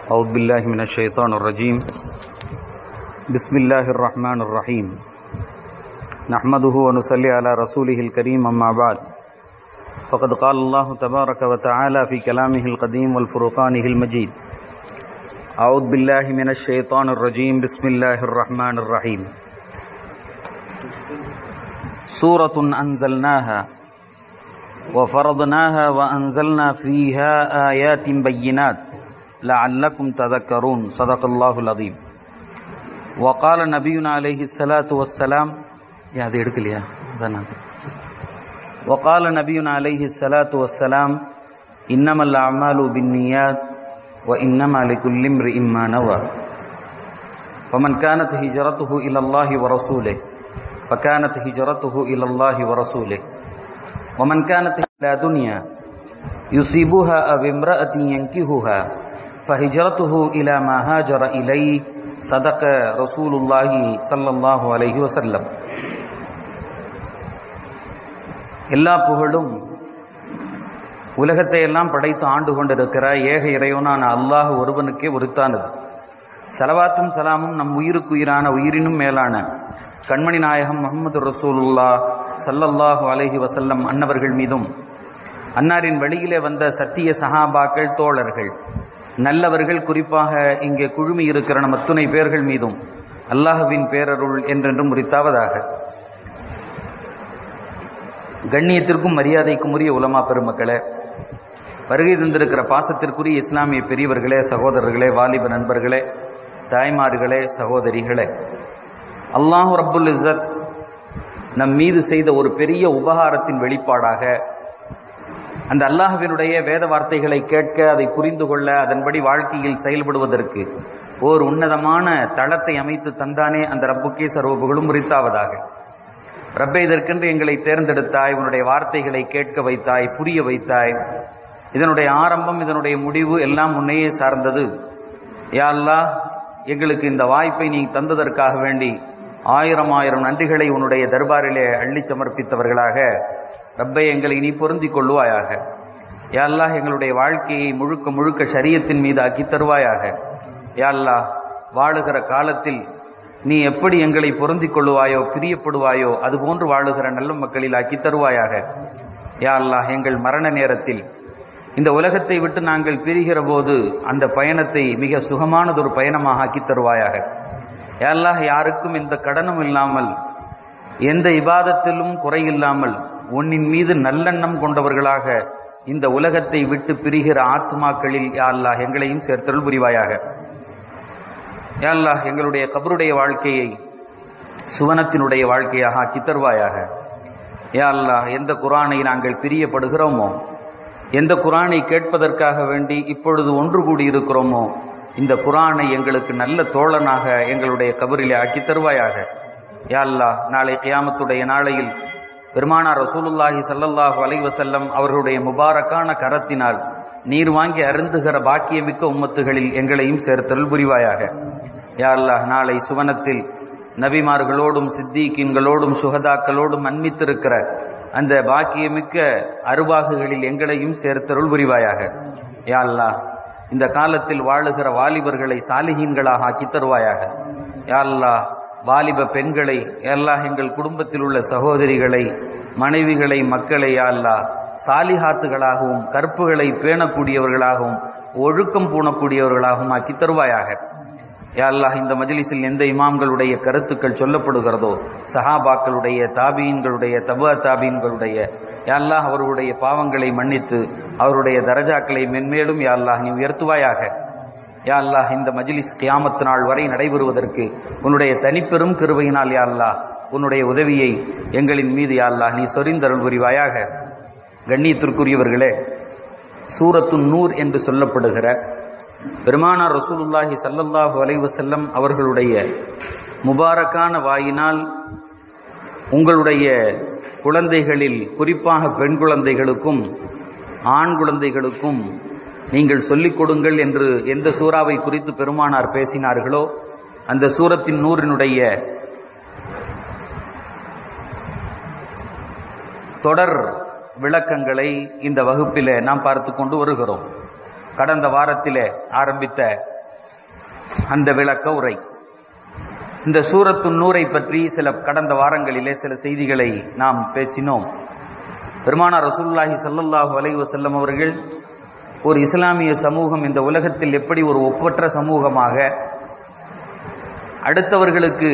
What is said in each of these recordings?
أعوذ بالله من الشيطان الرجيم. بسم الله الرحمن الرحيم. نحمده ونصلي على رسوله الكريم أما بعد. فقد قال الله تبارك وتعالى في كلامه القديم والفرقانه المجيد. أعوذ بالله من الشيطان الرجيم. بسم الله الرحمن الرحيم. سورة أنزلناها وفرضناها وأنزلنا فيها آيات بينات لعلكم تذكرون. صدق الله العظيم. وقال نبينا عليه الصلاة والسلام وقال نبينا عليه الصلاة والسلام إنما الأعمال بالنيات وإنما لكل امرئ ما نوى فمن كانت هجرته إلى الله ورسوله فكانت هجرته إلى الله ورسوله ومن كانت إلى دنيا يصيبها أو امرأة ينكحها فهجرته إلى ما هاجر إليه. صدق رسول الله صلى الله عليه وسلم. எல்லா புகழும் உலகத்தை எல்லாம் படைத்து ஆண்டு கொண்டிருக்கிற ஏக இறைவனான அல்லாஹ் ஒருவனுக்கே உரித்தானது. ஸலவாத்தும் சலாமும் நம் உயிருக்கு உயிரான உயிரினும் மேலான கண்மணி நாயகம் முஹம்மது ரசூலுல்லாஹ் ஸல்லல்லாஹு அலைஹி வஸல்லம் அன்னவர்கள் மீதும், அன்னாரின் வழியிலே வந்த சத்திய சஹாபாக்கள், தோழர்கள், நல்லவர்கள், குறிப்பாக இங்கே குழுமி இருக்கிற நம் அத்துணை பேர்கள் மீதும் அல்லாஹ்வின் பேரருள் என்றென்றும் உரித்தாவதாக. கண்ணியத்திற்கும் மரியாதைக்கும் உரிய உலமா பெருமக்களே, வருகை தந்திருக்கிற பாசத்திற்குரிய இஸ்லாமிய பெரியவர்களே, சகோதரர்களே, வாலிப நண்பர்களே, தாய்மார்களே, சகோதரிகளே, அல்லாஹ் ரப்புல் இஸ்ஸத் நம் மீது செய்த ஒரு பெரிய உபகாரத்தின் வெளிப்பாடாக அந்த அல்லாஹ்வினுடைய வேத வார்த்தைகளை கேட்க, அதை புரிந்து கொள்ள, அதன்படி வாழ்க்கையில் செயல்படுவதற்கு ஓர் உன்னதமான தளத்தை அமைத்து தந்தானே அந்த ரப்புக்கே சர்வ புகழும் உரித்தாவதாக. ரப்பே, இதற்கென்று எங்களை தேர்ந்தெடுத்தாய், உன்னுடைய வார்த்தைகளை கேட்க வைத்தாய், புரிய வைத்தாய். இதனுடைய ஆரம்பம், இதனுடைய முடிவு எல்லாம் உன்னையே சார்ந்தது. யா அல்லாஹ், எங்களுக்கு இந்த வாய்ப்பை நீ தந்ததற்காக வேண்டி ஆயிரம் ஆயிரம் நன்றிகளை உன்னுடைய தர்பாரிலே அள்ளி சமர்ப்பித்தவர்களாக ரப்பை எங்களை நீ பொருந்திக் கொள்வாயாக. யா அல்லாஹ், எங்களுடைய வாழ்க்கையை முழுக்க முழுக்க ஷரியத்தின் மீது ஆக்கி தருவாயாக. யா அல்லாஹ், வாழுகிற காலத்தில் நீ எப்படி எங்களை பொருந்திக் கொள்வாயோ, பிரியப்படுவாயோ, அதுபோன்று வாழுகிற நல்ல மக்களில் ஆக்கி தருவாயாக. யா அல்லாஹ், எங்கள் மரண நேரத்தில் இந்த உலகத்தை விட்டு நாங்கள் பிரிகிற போது அந்த பயணத்தை மிக சுகமானதொரு பயணமாக ஆக்கி தருவாயாக. யா அல்லாஹ், யாருக்கும் எந்த கடனும் இல்லாமல், எந்த இபாதத்திலும் குறையில்லாமல், உன்னின் மீது நல்லெண்ணம் கொண்டவர்களாக இந்த உலகத்தை விட்டு பிரிகிற ஆத்மாக்களில் யா அல்லாஹ் எங்களையும் சேர்த்தருள் புரிவாயாக. யா அல்லாஹ், எங்களுடைய கபருடைய வாழ்க்கையை சுவனத்தினுடைய வாழ்க்கையாக ஆக்கி தருவாயாக. யா அல்லாஹ், எந்த குர்ஆனை நாங்கள் பிரியப்படுகிறோமோ, எந்த குர்ஆனை கேட்பதற்காக வேண்டி இப்பொழுது ஒன்று கூடி இருக்கிறோமோ, இந்த குர்ஆனை எங்களுக்கு நல்ல தோழனாக எங்களுடைய கபரிலே ஆக்கி தருவாயாக. யா அல்லாஹ், நாளை கியாமத்துடைய நாளையில் பெருமானார் ரசூலுல்லாஹி ஸல்லல்லாஹு அலைஹி வஸல்லம் அவர்களுடைய முபாரக்கான கரத்தினால் நீர் வாங்கி அருந்துகிற பாக்கியமிக்க உம்மத்துகளில் எங்களையும் சேர்த்தருள் புரிவாயாக. யா அல்லாஹ், நாளை சுவனத்தில் நபிமார்களோடும் சித்தீக்கீன்களோடும் சுஹதாக்களோடும் அன்மித்திருக்கிற அந்த பாக்கியமிக்க அருவாகுகளில் எங்களையும் சேர்த்தருள் புரிவாயாக. யா அல்லாஹ், இந்த காலத்தில் வாழுகிற வாலிபர்களை சாலிஹீன்களாக ஆக்கி தருவாயாக. யா அல்லாஹ், வாலிப பெண்களை, அல்லாஹ், எங்கள் குடும்பத்தில் உள்ள சகோதரிகளை, மனைவிகளை, மக்களை யா அல்லாஹ் சாலிஹாத்துகளாகவும் கற்புகளை பேணக்கூடியவர்களாகவும் ஒழுக்கம் பூணக்கூடியவர்களாகவும் ஆக்கி தருவாயாக. யா அல்லாஹ், இந்த மஜ்லிஸில் எந்த இமாம்களுடைய கருத்துக்கள் சொல்லப்படுகிறதோ, சஹாபாக்களுடைய, தாபீன்களுடைய, தபா தாபீன்களுடைய, யா அல்லாஹ் அவர்களுடைய பாவங்களை மன்னித்து அவருடைய தரஜாக்களை மென்மேலும் யா அல்லாஹ் நீ உயர்த்துவாயாக. யா அல்லாஹ், இந்த மஜ்லிஸ் கியாமத் நாள் வரை நடைபெறுவதற்கு உன்னுடைய தனிப்பெரும் கிருபையினால் யா அல்லாஹ் உன்னுடைய உதவியை எங்களின் மீது யா அல்லாஹ் நீ சொரிந்தருள் புரிவாயாக. கண்ணியத்திற்குரியவர்களே, சூரத்துன் நூர் என்று சொல்லப்படுகிற பெருமானார் ரசூலுல்லாஹி ஸல்லல்லாஹு அலைஹி வஸல்லம் அவர்களுடைய முபாரக்கான வாயினால் உங்களுடைய குழந்தைகளில், குறிப்பாக பெண் குழந்தைகளுக்கும் ஆண் குழந்தைகளுக்கும் நீங்கள் சொல்லிக் கொடுங்கள் என்று எந்த சூறாவை குறித்து பெருமானார் பேசினார்களோ அந்த சூரத்தின் நூறினுடைய தொடர் விளக்கங்களை இந்த வகுப்பிலே நாம் பார்த்து கொண்டு வருகிறோம். கடந்த வாரத்திலே ஆரம்பித்த அந்த விளக்க உரை. இந்த சூரத்து நூரை பற்றி கடந்த வாரங்களிலே சில செய்திகளை நாம் பேசினோம். பெருமானார் ரசூலுல்லாஹி ஸல்லல்லாஹு அலைஹி வஸல்லம் அவர்கள் ஒரு இஸ்லாமிய சமூகம் இந்த உலகத்தில் எப்படி ஒரு ஒப்பற்ற சமூகமாக அடுத்தவர்களுக்கு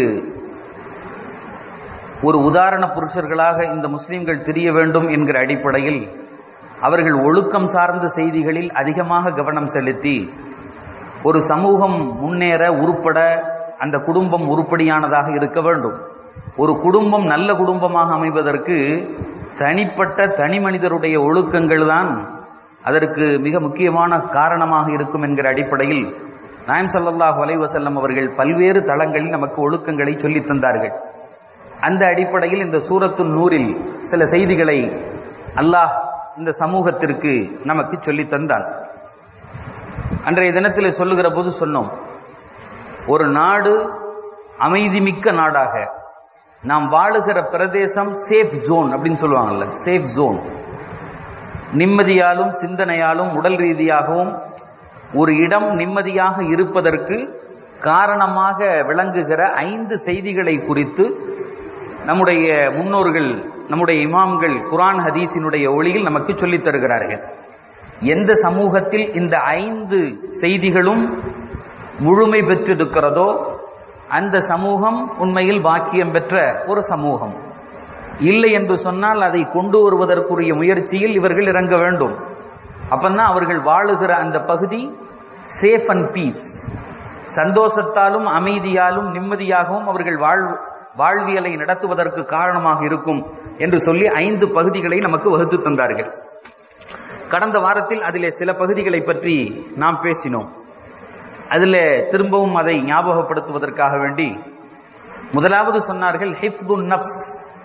ஒரு உதாரண புருஷர்களாக இந்த முஸ்லிம்கள் தெரிய வேண்டும் என்கிற அடிப்படையில் அவர்கள் ஒழுக்கம் சார்ந்த செய்திகளில் அதிகமாக கவனம் செலுத்தி ஒரு சமூகம் முன்னேற உருப்பட அந்த குடும்பம் உருப்படியானதாக இருக்க வேண்டும். ஒரு குடும்பம் நல்ல குடும்பமாக அமைவதற்கு தனிப்பட்ட தனி மனிதருடைய ஒழுக்கங்கள் தான் அதற்கு மிக முக்கியமான காரணமாக இருக்கும் என்கிற அடிப்படையில் நாயகம் ஸல்லல்லாஹு அலைஹி வஸல்லம் அவர்கள் பல்வேறு தளங்களில் நமக்கு ஒழுக்கங்களை சொல்லித் தந்தார்கள். அந்த அடிப்படையில் இந்த சூரத்து நூரில் சில செய்திகளை அல்லாஹ் இந்த சமூகத்திற்கு நமக்கு சொல்லித் தந்தான். அன்றைய தினத்தில் சொல்லுகிற போது சொன்னோம், ஒரு நாடு அமைதிமிக்க நாடாக, நாம் வாழுகிற பிரதேசம் சேஃப் ஜோன் அப்படின்னு சொல்லுவாங்கல்ல, சேஃப் ஜோன், நிம்மதியாலும் சிந்தனையாலும் உடல் ரீதியாகவும் ஒரு இடம் நிம்மதியாக இருப்பதற்கு காரணமாக விளங்குகிற 5 செய்திகளை குறித்து நம்முடைய முன்னோர்கள், நம்முடைய இமாம்கள் குர்ஆன் ஹதீஸினுடைய ஒளியில் நமக்கு சொல்லித் தருகிறார்கள். எந்த சமூகத்தில் இந்த 5 செய்திகளும் முழுமை பெற்றிருக்கிறதோ அந்த சமூகம் உண்மையில் பாக்கியம் பெற்ற ஒரு சமூகம். இல்லை என்று சொன்னால் அதை கொண்டு வருவதற்குரிய முயற்சியில் இவர்கள் இறங்க வேண்டும். அப்பந்தான் அவர்கள் வாழுகிற அந்த பகுதி சேஃப் அண்ட் பீஸ், சந்தோஷத்தாலும் அமைதியாலும் நிம்மதியாகவும் அவர்கள் வாழ்வியலை நடத்துவதற்கு காரணமாக இருக்கும் என்று சொல்லி 5 பகுதிகளை நமக்கு வகுத்து தந்தார்கள். கடந்த வாரத்தில் அதிலே சில பகுதிகளை பற்றி நாம் பேசினோம். அதில் திரும்பவும் அதை ஞாபகப்படுத்துவதற்காக வேண்டி முதலாவது சொன்னார்கள் ஹிஃப்துன் நஃப்ஸ்.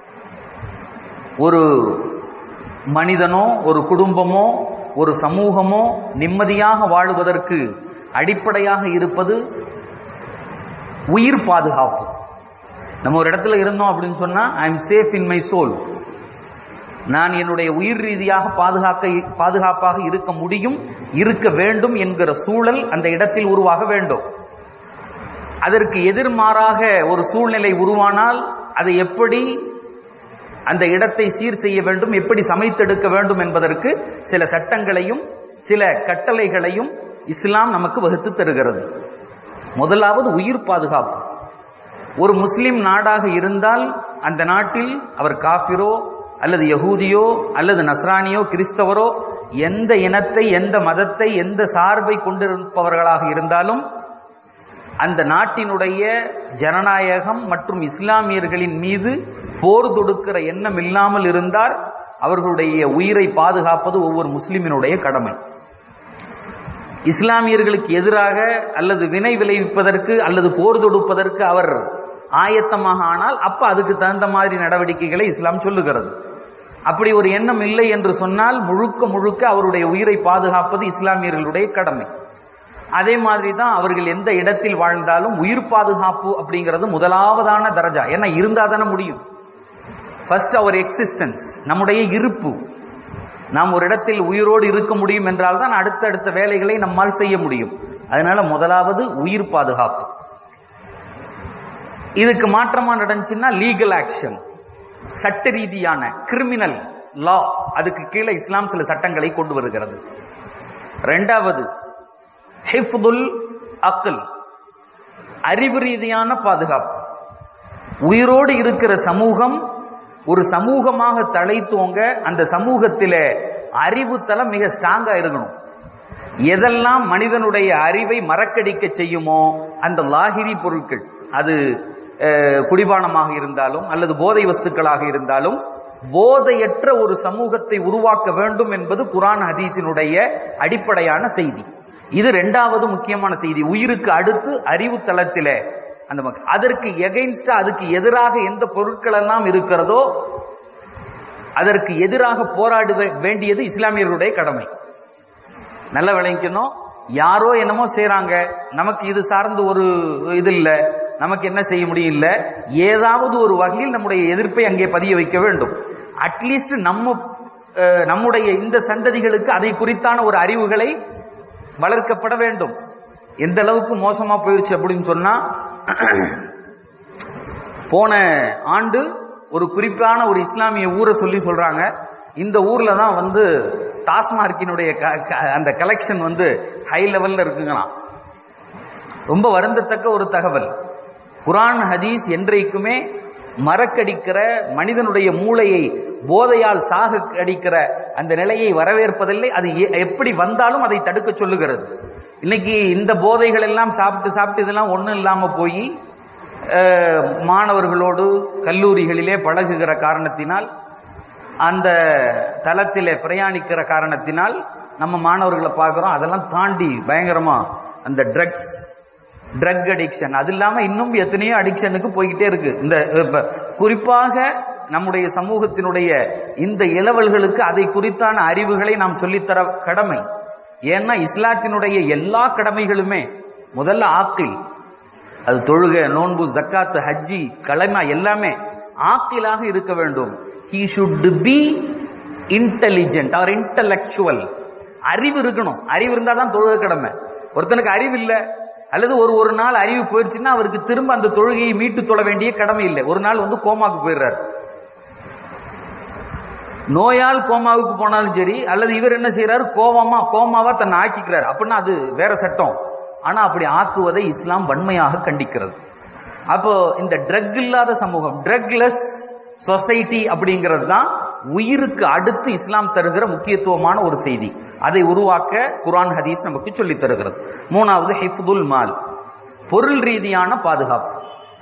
ஒரு மனிதனோ ஒரு குடும்பமோ ஒரு சமூகமோ நிம்மதியாக வாழுவதற்கு அடிப்படையாக இருப்பது உயிர் பாதுகாப்பு. நம்ம ஒரு இடத்துல இருந்தோம் அப்படின்னு சொன்னா I am safe in my soul, நான் என்னுடைய உயிர் ரீதியாக பாதுகாப்பாக இருக்க முடியும், இருக்க வேண்டும் என்கிற சூழல் அந்த இடத்தில் உருவாக வேண்டும். அதற்கு எதிர்மாறாக ஒரு சூழ்நிலை உருவானால் அதை எப்படி அந்த இடத்தை சீர் செய்ய வேண்டும், எப்படி சமைத்தெடுக்க வேண்டும் என்பதற்கு சில சட்டங்களையும் சில கட்டளைகளையும் இஸ்லாம் நமக்கு வகுத்து தருகிறது. முதலாவது உயிர் பாதுகாப்பு. ஒரு முஸ்லிம் நாடாக இருந்தால் அந்த நாட்டில் அவர் காஃபிரோ அல்லது யகூதியோ அல்லது நஸ்ரானியோ கிறிஸ்தவரோ எந்த இனத்தை எந்த மதத்தை எந்த சார்பை கொண்டிருப்பவர்களாக இருந்தாலும் அந்த நாட்டினுடைய ஜனநாயகம் மற்றும் இஸ்லாமியர்களின் மீது போர் தொடுக்கிற எண்ணம் இல்லாமல் இருந்தால் அவர்களுடைய உயிரை பாதுகாப்பது ஒவ்வொரு முஸ்லிமினுடைய கடமை. இஸ்லாமியர்களுக்கு எதிராக அல்லது வினை விளைவிப்பதற்கு அல்லது போர் தொடுப்பதற்கு அவர் ஆயத்தமாக ஆனால் அப்ப அதுக்கு தகுந்த மாதிரி நடவடிக்கைகளை இஸ்லாம் சொல்லுகிறது. அப்படி ஒரு எண்ணம் இல்லை என்று சொன்னால் முழுக்க முழுக்க அவருடைய உயிரை பாதுகாப்பது இஸ்லாமியர்களுடைய கடமை. அதே மாதிரி தான் அவர்கள் எந்த இடத்தில் வாழ்ந்தாலும் உயிர் பாதுகாப்பு அப்படிங்கிறது முதலாவதான தரஜா. ஏன்னா இருந்தா தானே முடியும். ஃபர்ஸ்ட் அவர் எக்ஸிஸ்டன்ஸ், நம்முடைய இருப்பு. நாம் ஒரு இடத்தில் உயிரோடு இருக்க முடியும் என்றால் தான் அடுத்தடுத்த வேலைகளை நம்மால் செய்ய முடியும். அதனால முதலாவது உயிர் பாதுகாப்பு. இதுக்கு மாற்றமா நடந்துச்சுன்னா லீகல் ஆக்ஷன், சட்ட ரீதியான கிரிமினல் லா, அதுக்கு கீழே இஸ்லாம் சில சட்டங்களை கொண்டு வருகிறது. இரண்டாவது ஹிஃப்துல் அக்ல், அறிவு ரீதியான பாதுகாப்பு. உயிரோடு இருக்கிற சமூகம் ஒரு சமூகமாக தழைத்தோங்க அந்த சமூகத்திலே அறிவு தளம் மிக ஸ்ட்ராங்கா இருக்கணும். எதெல்லாம் மனிதனுடைய அறிவை மறக்கடிக்க செய்யுமோ அந்த லாகிரி பொருட்கள், அது குடிபானமாக இருந்தாலும் அல்லது போதை வஸ்துக்களாக இருந்தாலும், போதையற்ற ஒரு சமூகத்தை உருவாக்க வேண்டும் என்பது குர்ஆன் ஹதீஸினுடைய அடிப்படையான செய்தி. இது இரண்டாவது முக்கியமான செய்தி. உயிருக்கு அடுத்து அறிவு தளத்திலே அந்த அதற்கு எகைன்ஸ்டா, அதுக்கு எதிராக எந்த பொருட்கள் எல்லாம் இருக்கிறதோ அதற்கு எதிராக போராட வேண்டியது இஸ்லாமியர்களுடைய கடமை. நல்ல விளங்கணும். யாரோ என்னமோ செய்யறாங்க, நமக்கு இது சார்ந்து ஒரு இது இல்லை, நமக்கு என்ன செய்ய முடியும் இல்லை, ஏதாவது ஒரு வகையில் நம்முடைய எதிர்ப்பை அங்கே பதிய வைக்க வேண்டும். அட்லீஸ்ட் நம்முடைய இந்த சந்ததிகளுக்கு அதை குறித்தான ஒரு அறிவுகளை வளர்க்கப்பட வேண்டும். எந்த அளவுக்கு மோசமா போயிருச்சு அப்படின்னு சொன்னா, போன ஆண்டு ஒரு குறிப்பான ஒரு இஸ்லாமிய ஊரை சொல்றாங்க. இந்த ஊர்ல தான் வந்து டாஸ்மார்க்கினுடைய அந்த கலெக்ஷன் வந்து ஹை லெவல்ல இருக்குங்களாம். ரொம்ப வருந்தத்தக்க ஒரு தகவல். குர்ஆன் ஹதீஸ் என்றைக்குமே மறக்கடிக்கிற, மனிதனுடைய மூளையை போதையால் சாக அடிக்கிற அந்த நிலையை வரவேற்பதில்லை. அது எப்படி வந்தாலும் அதை தடுக்க சொல்லுகிறது. இன்னைக்கு இந்த போதைகள் எல்லாம் சாப்பிட்டு இதெல்லாம் ஒன்றும் இல்லாம போய் மாணவர்களோடு கல்லூரிகளிலே பழகுகிற காரணத்தினால், அந்த தளத்திலே பிரயாணிக்கிற காரணத்தினால் நம்ம மாணவர்களை பார்க்கிறோம். அதெல்லாம் தாண்டி பயங்கரமா அந்த ட்ரக் அடிக்ஷன், அது இல்லாம இன்னும் எத்தனையோ அடிக்ஷனுக்கு போய்கிட்டே இருக்கு. இந்த குறிப்பாக நம்முடைய சமூகத்தினுடைய இந்த இளவல்களுக்கு அதை குறித்தான அறிவுகளை நாம் சொல்லித்தர கடமை. ஏன்னா இஸ்லாத்தினுடைய எல்லா கடமைகளுமே முதல்ல ஆக்கில், அது தொழுகை, நோன்பு, ஜக்காத்து, ஹஜ்ஜி, கலமா எல்லாமே ஆக்கிலாக இருக்க வேண்டும். he should be intelligent or intellectual. அறிவு இருக்கணும். அறிவு இருந்தா தான் தொழுகை கடமை. ஒருத்தனுக்கு அறிவு இல்லை அல்லது ஒரு நாள் அறிவு போயிடுச்சுன்னா அவருக்கு திரும்ப அந்த தொழுகையை மீட்டு தொழ வேண்டிய கடமை இல்லை. ஒரு நாள் வந்து கோமாக்கு போயிடுறாரு. நோயால் கோமாவுக்கு போனாலும் சரி, அல்லது இவர் என்ன செய்யறாரு, கோமாவா தன்னை ஆக்கிக்கிறார், அப்படின்னா அது வேற சட்டம். ஆனா அப்படி ஆக்குவதை இஸ்லாம் வன்மையாக கண்டிக்கிறது. அப்போ இந்த ட்ரக் இல்லாத சமூகம், ட்ரக்லெஸ் சொசைட்டி அப்படிங்கிறது தான் உயிருக்கு அடுத்து இஸ்லாம் தருகிற முக்கியத்துவமான ஒரு செய்தி. அதை உருவாக்க குர்ஆன் ஹதீஸ் நமக்கு சொல்லி தருகிறது. மூணாவது ஹிஃப்துல் மால், பொருள் ரீதியான பாதுகாப்பு.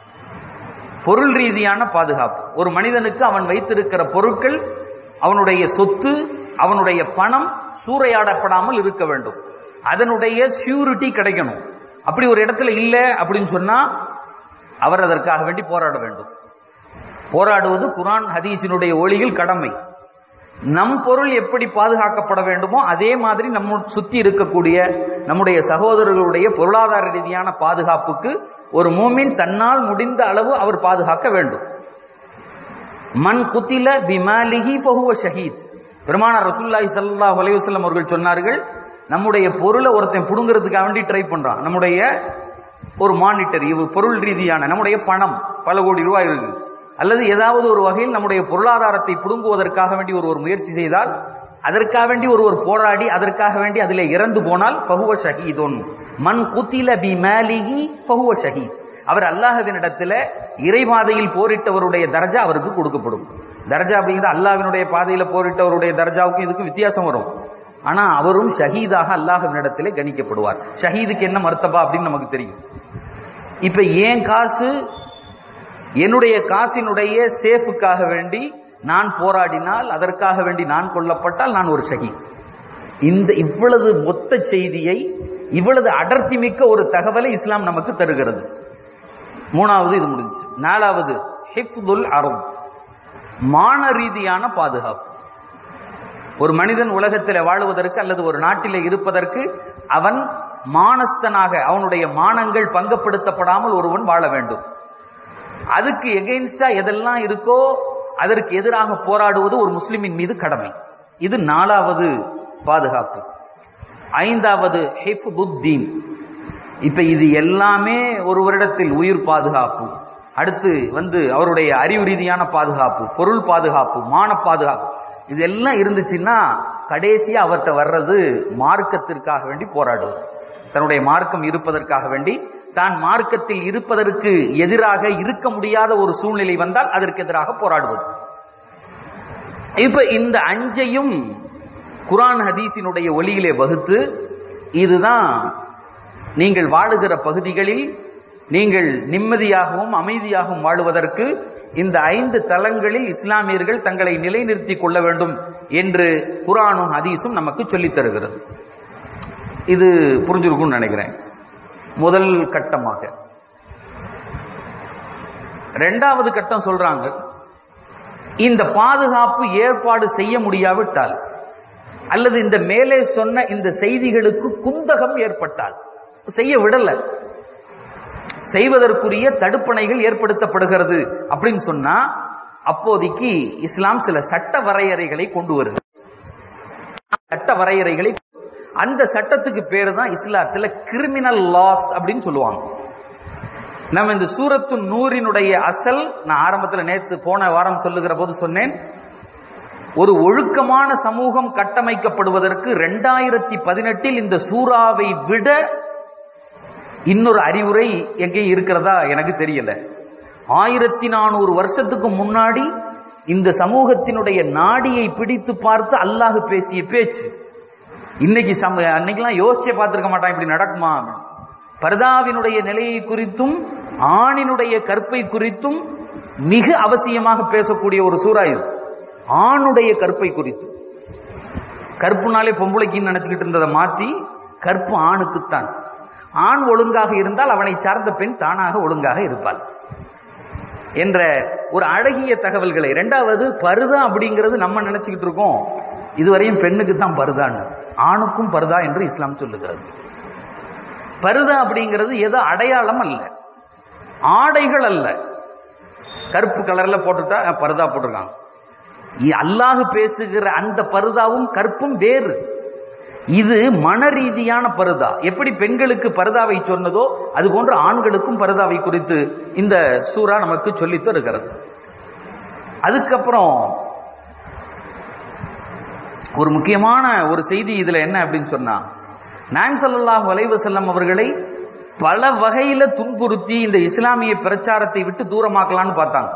பொருள் ரீதியான பாதுகாப்பு. ஒரு மனிதனுக்கு அவன் வைத்திருக்கிற பொருட்கள், அவனுடைய சொத்து, அவனுடைய பணம் சூறையாடப்படாமல் இருக்க வேண்டும். அதனுடைய சியூரிட்டி கிடைக்கணும். அப்படி ஒரு இடத்துல இல்லை அப்படின்னு சொன்னா அவர் அதற்காக வேண்டி போராட வேண்டும். போராடுவது குர்ஆன் ஹதீஸினுடைய ஒளியில் கடமை. நம் பொருள் எப்படி பாதுகாக்கப்பட வேண்டுமோ அதே மாதிரி நம்ம சுத்தி இருக்கக்கூடிய நம்முடைய சகோதரர்களுடைய பொருளாதார ரீதியான பாதுகாப்புக்கு ஒரு மூமின் தன்னால் முடிந்த அளவு அவர் பாதுகாக்க வேண்டும். மன் குத்தில பிமாலிஹி ஃபஹுவ ஷஹீத். பெருமானார் ரசூலுல்லாஹி ஸல்லல்லாஹு அலைஹி வஸல்லம் அவர்கள் சொன்னார்கள், நம்முடைய பொருளை ஒருத்தன் புடுங்கிறதுக்காக வேண்டி ட்ரை பண்றான். நம்முடைய ஒரு மானிட்டரி பொருள் ரீதியான நம்முடைய பணம் பல கோடி ரூபாய் இருக்கு, அல்லது ஏதாவது ஒரு வகையில் நம்முடைய பொருளாதாரத்தை புடுங்குவதற்காக வேண்டி ஒரு முயற்சி செய்தால், அதற்காக வேண்டி ஒருவர் போராடி அதற்காக வேண்டி அதிலே இறந்து போனால் ஃபஹுவ ஷஹீதுன். மன் குத்தில பிமாலிஹி ஃபஹுவ ஷஹீத். அவர் அல்லாஹ்வினிடத்தில் இறைபாதையில் போரிட்டவருடைய தர்ஜா அவருக்கு கொடுக்கப்படும். தர்ஜா அப்படிங்கிறது அல்லாஹ்வினுடைய பாதையில போரிட்டவருடைய தர்ஜாவுக்கும் இதுக்கும் வித்தியாசம் வரும். ஆனா அவரும் ஷஹீதாக அல்லாஹ்வினிடத்திலே கணிக்கப்படுவார். ஷஹீதுக்கு என்ன மர்த்தபா அப்படின்னு நமக்கு தெரியும். இப்ப ஏன் காசு, என்னுடைய காசினுடைய சேஃபுக்காக வேண்டி நான் போராடினால், அதற்காக வேண்டி நான் கொல்லப்பட்டால் நான் ஒரு ஷஹீத். இந்த இவ்வளவு மொத்த செய்தியை, இவ்வளவு அடர்த்தி மிக்க ஒரு தகவலை இஸ்லாம் நமக்கு தருகிறது. மூணாவது இது முடிஞ்சு. நாலாவது ஹிஃப்துல் அர்த், மான ரீதியான பாதுகாப்பு. ஒரு மனிதன் உலகத்தில் வாழுவதற்கு அல்லது ஒரு நாட்டிலே இருப்பதற்கு அவன் மானஸ்தனாக, அவனுடைய மானங்கள் பங்கப்படுத்தப்படாமல் ஒருவன் வாழ வேண்டும். அதுக்கு எகெயின்ஸ்டா எதெல்லாம் இருக்கோ அதற்கு எதிராக போராடுவது ஒரு முஸ்லிமின் மீது கடமை. இது நாலாவது பாதுகாப்பு. ஐந்தாவது ஹிஃப்துத்தீன். இப்ப இது எல்லாமே ஒரு வருடத்தில் உயிர் பாதுகாப்பு, அடுத்து அவருடைய அறிவு ரீதியான பாதுகாப்பு, பொருள் பாதுகாப்பு, மான பாதுகாப்பு, இதெல்லாம் இருந்துச்சுன்னா கடைசியா அவர்கிட்ட வர்றது மார்க்கத்திற்காக வேண்டி போராடுவது. தன்னுடைய மார்க்கம் இருப்பதற்காக வேண்டி, தான் மார்க்கத்தில் இருப்பதற்கு எதிராக இருக்க முடியாத ஒரு சூழ்நிலை வந்தால் அதற்கு எதிராக போராடுவது. இப்ப இந்த அஞ்சையும் குர்ஆன் ஹதீஸினுடைய ஒளியிலே வகுத்து, இதுதான் நீங்கள் வாழுகிற பகுதிகளில் நீங்கள் நிம்மதியாகவும் அமைதியாகவும் வாழுவதற்கு இந்த 5 தளங்களில் இஸ்லாமியர்கள் தங்களை நிலைநிறுத்திக் கொள்ள வேண்டும் என்று குர்ஆனும் ஹதீஸும் நமக்கு சொல்லித் தருகிறது. இது புரிஞ்சிருக்கும்னு நினைக்கிறேன். முதல் கட்டமாக. இரண்டாவது கட்டம் சொல்றாங்க, இந்த பாதுகாப்பு ஏற்பாடு செய்ய முடியாவிட்டால் அல்லது இந்த மேலே சொன்ன இந்த செய்திகளுக்கு குந்தகம் ஏற்பட்டால், செய்ய விடல, செய்வதற்குரிய தடுப்பணைகள் ஏற்படுத்தப்படுகிறது அப்படின்னு சொன்னா, அப்போதைக்கு இஸ்லாம் சில சட்ட வரையறைகளை கொண்டு வருது. சட்ட வரையறைகளை, அந்த சட்டத்துக்கு பேரு தான் இஸ்லாத்துல கிரிமினல் லாஸ் அப்படின்னு சொல்லுவாங்க. நம்ம இந்த சூரத்து நூறினுடைய அசல், நான் ஆரம்பத்தில் நேற்று போன வாரம் சொல்லுகிற போது சொன்னேன், ஒரு ஒழுக்கமான சமூகம் கட்டமைக்கப்படுவதற்கு 2018 இந்த சூறாவை விட இன்னொரு அறிவுரை எங்கேயும் இருக்கிறதா எனக்கு தெரியல. 1400 வருஷத்துக்கு முன்னாடி இந்த சமூகத்தினுடைய நாடியை பிடித்து பார்த்து அல்லாஹ் பேசிய பேச்சு அன்னைக்கெல்லாம் யோசிச்சே பார்த்திருக்க மாட்டான், இப்படி நடக்குமா. பர்தாவினுடைய நிலையை குறித்தும் ஆணினுடைய கற்பை குறித்தும் மிக அவசியமாக பேசக்கூடிய ஒரு சூறா இது. ஆணுடைய கற்பை குறித்து, கற்புனாலே பொம்பளைக்குன்னு நினைச்சுக்கிட்டு இருந்ததை மாற்றி கற்பு ஆணுக்குத்தான். ஆண் ஒழுங்காக இருந்தால் அவனை சார்ந்த பெண் தானாக ஒழுங்காக இருப்பாள் என்ற ஒரு அழகிய தகவல்களை. இரண்டாவது, பருதா அப்படிங்கிறது நம்ம நினைச்சுக்கிட்டு இருக்கோம் இதுவரையும் பெண்ணுக்கு தான் பருதான்னு, ஆணுக்கும் பருதா என்று இஸ்லாம் சொல்லுகிறது. பருதா அப்படிங்கிறது ஏதோ அடையாளம் அல்ல, ஆடைகள் அல்ல. கருப்பு கலர்ல போட்டுட்டா பருதா போட்டிருக்காங்க. அல்லாஹ் பேசுகிற அந்த பருதாவும் கற்பும் வேறு. இது மன ரீதியான பருதா. எப்படி பெண்களுக்கு பருதாவை சொன்னதோ அது போன்று ஆண்களுக்கும் பருதாவை குறித்து இந்த சூரா நமக்கு சொல்லித் தருகிறது. அதுக்கப்புறம் ஒரு முக்கியமான ஒரு செய்தி இதுல என்ன அப்படின்னு சொன்னா, நாயகம் ஸல்லல்லாஹு அலைஹி வஸல்லம் அவர்களை பல வகையில துன்புறுத்தி இந்த இஸ்லாமிய பிரச்சாரத்தை விட்டு தூரமாக்கலான்னு பார்த்தாங்க.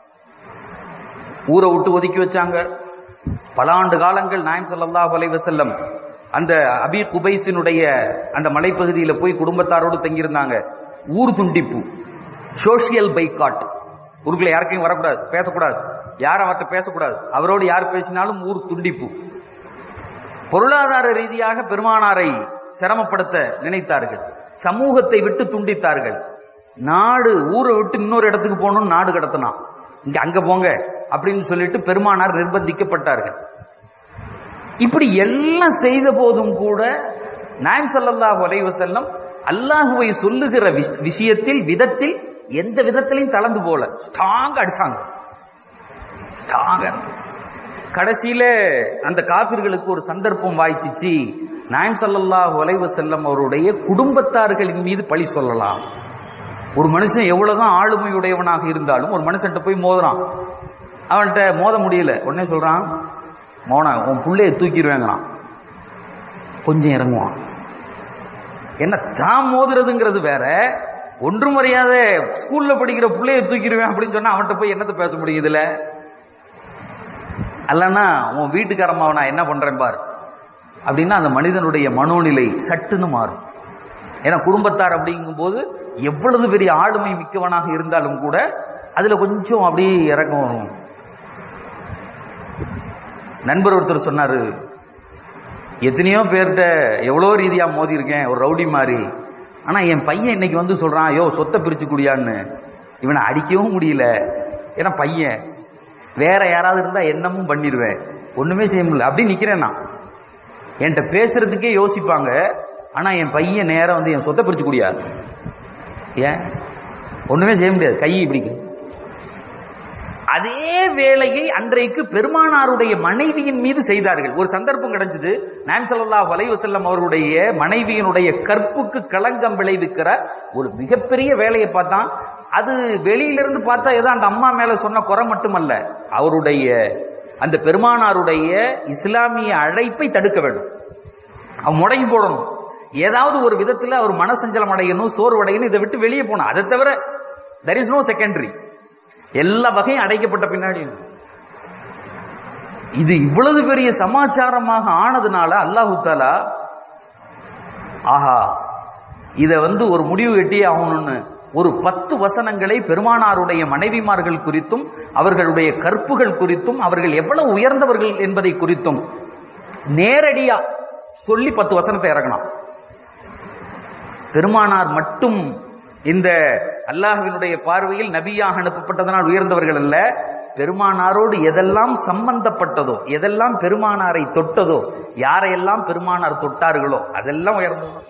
ஊரை விட்டு ஒதுக்கி வச்சாங்க. பல ஆண்டு காலங்கள் நாயகம் ஸல்லல்லாஹு அலைஹி வஸல்லம் அந்த அபி குபைஸினுடைய அந்த மலைப்பகுதியில் போய் குடும்பத்தாரோடு தங்கியிருந்தாங்க. ஊர் துண்டிப்பு, சோசியல் பைகாட். ஊருக்குள்ள யாருக்கையும் வரக்கூடாது, பேசக்கூடாது, யார் அவர்கிட்ட பேசக்கூடாது, அவரோடு யார் பேசினாலும் ஊர் துண்டிப்பு. பொருளாதார ரீதியாக பெருமானாரை சிரமப்படுத்த நினைத்தார்கள், சமூகத்தை விட்டு துண்டித்தார்கள். நாடு, ஊரை விட்டு இன்னொரு இடத்துக்கு போகணும்னு நாடு கடத்தினான். இங்க அங்க போங்க அப்படின்னு சொல்லிட்டு பெருமானார் நிர்பந்திக்கப்பட்டார்கள். இப்படி எல்லாம் செய்த போதும் கூட நாயகம் ஸல்லல்லாஹு அலைஹி வஸல்லம் அல்லாஹ்வை சொல்லுகிற விஷயத்தில் விதத்தில் எந்த விதத்திலையும் தளர்ந்து போல ஸ்ட்ராங் அடிச்சாங்க. கடைசியில அந்த காபிர்களுக்கு ஒரு சந்தர்ப்பம் வாய்ச்சிச்சு. நாயகம் ஸல்லல்லாஹு அலைஹி வஸல்லம் அவருடைய குடும்பத்தார்களின் மீது பழி சொல்லலாம். ஒரு மனுஷன் எவ்வளவுதான் ஆளுமையுடையவனாக இருந்தாலும் ஒரு மனுஷன்ட்ட போய் மோதுறான், அவன்கிட்ட மோத முடியல. உடனே சொல்றான், மோன உன் புள்ளைய தூக்கிடுவேங்கிறான். கொஞ்சம் இறங்குவான். என்ன தான் மோதுறதுங்கிறது வேற, ஒன்றும் அறியாத ஸ்கூல்ல படிக்கிற புள்ளைய தூக்கிடுவேன் அப்படின்னு சொன்னா அவன்கிட்ட போய் என்னத்தை பேச முடியும் இதுல? அல்லனா உன் வீட்டுக்காரம்மா நான் என்ன பண்றேன் பார் அப்படின்னா அந்த மனிதனுடைய மனோநிலை சட்டுன்னு மாறும். ஏன்னா குடும்பத்தார் அப்படிங்கும் போது எவ்வளவு பெரிய ஆளுமை மிக்கவனாக இருந்தாலும் கூட அதுல கொஞ்சம் அப்படியே இறக்கம் வரும். நண்பர் ஒருத்தர் சொன்னாரு, எத்தனையோ பேர்கிட்ட எவ்வளோ ரீதியா மோதி இருக்கேன் ஒரு ரவுடி மாதிரி, ஆனா என் பையன் இன்னைக்கு வந்து சொல்றான், ஐயோ சொத்தை பிரிச்சு குடியான்னு. இவனை அடிக்கவும் முடியல, ஏன்னா பையன் வேற யாராவது இருந்தா என்னமும் பண்ணிடுவேன், ஒண்ணுமே செய்ய முடியல அப்படி நிக்கிறேன். நான் என்கிட்ட பேசுறதுக்கே யோசிப்பாங்க, ஆனா என் பையன் நேரம் வந்து என் சொத்தை பிரிச்சு குடியா, ஏன் ஒண்ணுமே செய்ய முடியாது, கை இப்படிக்கு. அதே வேளையை அன்றைக்கு பெருமானாருடைய மனைவியின் மீது செய்தார்கள். ஒரு சந்தர்ப்பம் கிடைச்சது, நாயகம் ஸல்லல்லாஹு அலைஹி வஸல்லம் அவருடைய மனைவியினுடைய கற்புக்கு களங்கம் விளைவிக்கிற ஒரு மிகப்பெரிய வேலையை பார்த்தான். அது வெளியிலிருந்து பார்த்தா ஏதோ அந்த அம்மா மேல சொன்ன குறை மட்டுமல்ல, அவருடைய அந்த பெருமானாருடைய இஸ்லாமிய அழைப்பை தடுக்க வேண்டும், அவன் முடங்கி போடணும். ஏதாவது ஒரு விதத்தில் அவர் மனசஞ்சலம் அடையணும், சோர்வடையணும், இதை விட்டு வெளியே போகணும். அதை தவிர there is no secondary. எல்லா வகையும் அடைக்கப்பட்ட பின்னாடி இது இவ்வளவு பெரிய சமாச்சாரமாக ஆனதுனால அல்லாஹு தஆலா ஆஹா இத வந்து ஒரு முடிவு கட்டியே ஆகணும்னு ஒரு 10 வசனங்களை பெருமானாருடைய மனைவிமார்கள் குறித்தும் அவர்களுடைய கற்புகள் குறித்தும் அவர்கள் எவ்வளவு உயர்ந்தவர்கள் என்பதை குறித்தும் நேரடியா சொல்லி 10 வசனத்தை இறக்கணும். பெருமானார் மட்டும் இந்த அல்லாஹ்வினுடைய பார்வையில் நபியாக அனுப்பப்பட்டதனால் உயர்ந்தவர்கள் அல்ல, பெருமானாரோடு எதெல்லாம் சம்பந்தப்பட்டதோ, எதெல்லாம் பெருமானாரை தொட்டதோ, யாரையெல்லாம் பெருமானார் தொட்டார்களோ அதெல்லாம் உயர்ந்தது.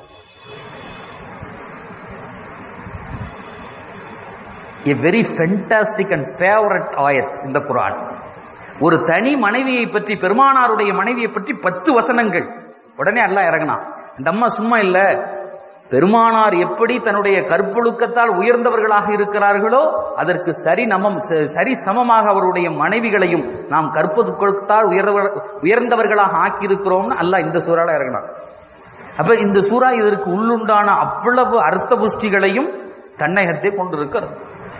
A very fantastic and favorite ayat in the Quran. ஒரு தனி மனைவியை பற்றி, பெருமானாருடைய மனைவியை பற்றி 10 வசனங்கள் உடனே அல்லாஹ் இறங்கினான். இந்த அம்மா சும்மா இல்ல, பெருமானார் எப்படி தன்னுடைய கற்பொழுக்கத்தால் உயர்ந்தவர்களாக இருக்கிறார்களோ அதற்கு சரி சமமாக அவருடைய மனைவிகளையும் நாம் கற்பொழுக்கத்தால் உயர்ந்தவர்களாக ஆக்கியிருக்கிறோம்னு அல்லாஹ் இந்த சூறால இறங்கினான். அப்ப இந்த சூறா இதற்கு உள்ளுண்டான அவ்வளவு அர்த்த புஷ்டிகளையும் தன்னகத்தை கொண்டிருக்கிறது.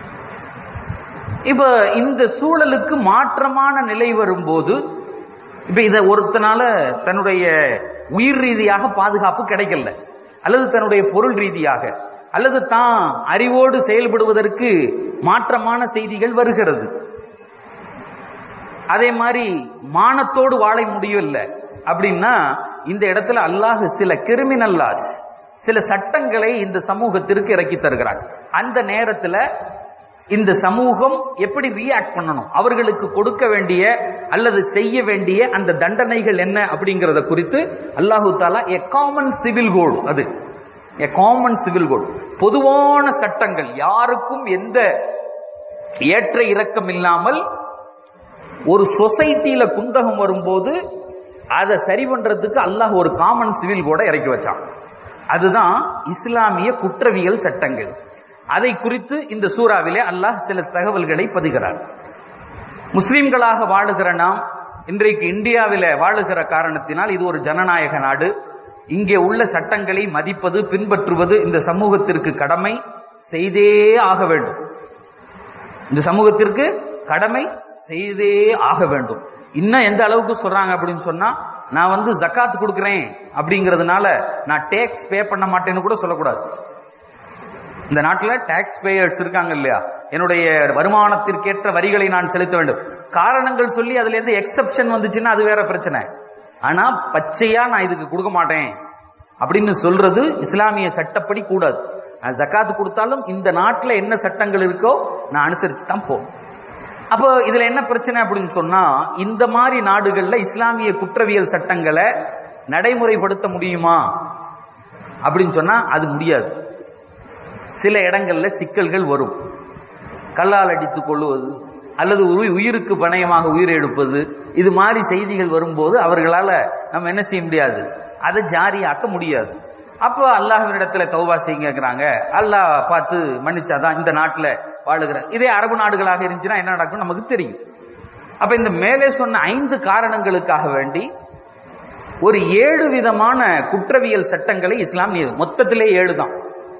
இப்ப இந்த சூழலுக்கு மாற்றமான நிலை வரும்போது, இப்ப இத ஒருத்தனால தன்னுடைய உயிர் ரீதியாக பாதுகாப்பு கிடைக்கல, அல்லது தன்னுடைய பொருள் ரீதியாக, அல்லது தான் அறிவோடு செயல்படுவதற்கு மாற்றமான செய்திகள் வருகிறது. அதே மாதிரி மானத்தோடு வாழ முடியவில்லை அப்படின்னா இந்த இடத்துல அல்லாஹ் சில கிரிமினல் லாஸ், சில சட்டங்களை இந்த சமூகத்திற்கு இறக்கி தருகிறார். அந்த நேரத்தில் இந்த சமூகம் எப்படி ரியாக்ட் பண்ணணும், அவர்களுக்கு கொடுக்க வேண்டிய அல்லது செய்ய வேண்டிய அந்த தண்டனைகள் என்ன அப்படிங்கறத குறித்து அல்லாஹு தாலா எ காமன் சிவில் கோட், அது எ காமன் சிவில் கோட், பொதுவான சட்டங்கள், யாருக்கும் எந்த ஏற்ற இறக்கம் இல்லாமல் ஒரு சொசைட்டியில குந்தகம் வரும்போது அதை சரி பண்றதுக்கு அல்லாஹ் ஒரு காமன் சிவில் கோட இறக்கி வச்சான். அதுதான் இஸ்லாமிய குற்றவியல் சட்டங்கள். அதை குறித்து இந்த சூறாவிலே அல்லாஹ் சில தகவல்களை பதிகிறார். முஸ்லிம்களாக வாழுகிற நாம் இன்றைக்கு இந்தியாவில் வாழுகிற காரணத்தினால் இது ஒரு ஜனநாயக நாடு. இங்கே உள்ள சட்டங்களை மதிப்பது, பின்பற்றுவது இந்த சமூகத்திற்கு கடமை, செய்தே ஆக வேண்டும். இந்த சமூகத்திற்கு கடமை செய்தே ஆக வேண்டும். இன்னும் எந்த அளவுக்கு சொல்றாங்க அப்படின்னு சொன்னா, நான் ஜக்காத் கொடுக்கிறேன் அப்படிங்கிறதுனால நான் டேக்ஸ் பே பண்ண மாட்டேன்னு கூட சொல்லக்கூடாது. இந்த நாட்டில் டாக்ஸ் பேயர்ஸ் இருக்காங்க இல்லையா, என்னுடைய வருமானத்திற்கேற்ற வரிகளை நான் செலுத்த வேண்டும். காரணங்கள் சொல்லி அதுல இருந்து எக்ஸப்ஷன் வந்துச்சுன்னா அது வேற பிரச்சனை. ஆனா பச்சையா நான் இதுக்கு கொடுக்க மாட்டேன் அப்படின்னு சொல்றது இஸ்லாமிய சட்டப்படி கூடாது. நான் ஜக்காத் கொடுத்தாலும் இந்த நாட்டில் என்ன சட்டங்கள் இருக்கோ நான் அனுசரிச்சு தான் போகும். அப்போ இதுல என்ன பிரச்சனை அப்படின்னு சொன்னா, இந்த மாதிரி நாடுகள்ல இஸ்லாமிய குற்றவியல் சட்டங்களை நடைமுறைப்படுத்த முடியுமா அப்படின்னு சொன்னா அது முடியாது. சில இடங்கள்ல சிக்கல்கள் வரும். கல்லால் அடித்துக் கொள்வது அல்லது உயிருக்கு பணயமாக உயிரை எடுப்பது, இது மாதிரி செய்திகள் வரும்போது அவர்களால நம்ம என்ன செய்ய முடியாது, அதை ஜாரியாக்க முடியாது. அப்போ அல்லாஹ்வினிடத்துல தௌபா செய்யுங்கிறாங்க. அல்லாஹ் பார்த்து மன்னிச்சாதான் இந்த நாட்டில் வாழுகிற. இதே அரபு நாடுகளாக இருந்துச்சுன்னா என்ன நடக்கும் நமக்கு தெரியும். அப்ப இந்த மேலே சொன்ன 5 காரணங்களுக்காக வேண்டி ஒரு 7 விதமான குற்றவியல் சட்டங்களை இஸ்லாம், மொத்தத்திலே 7 தான்.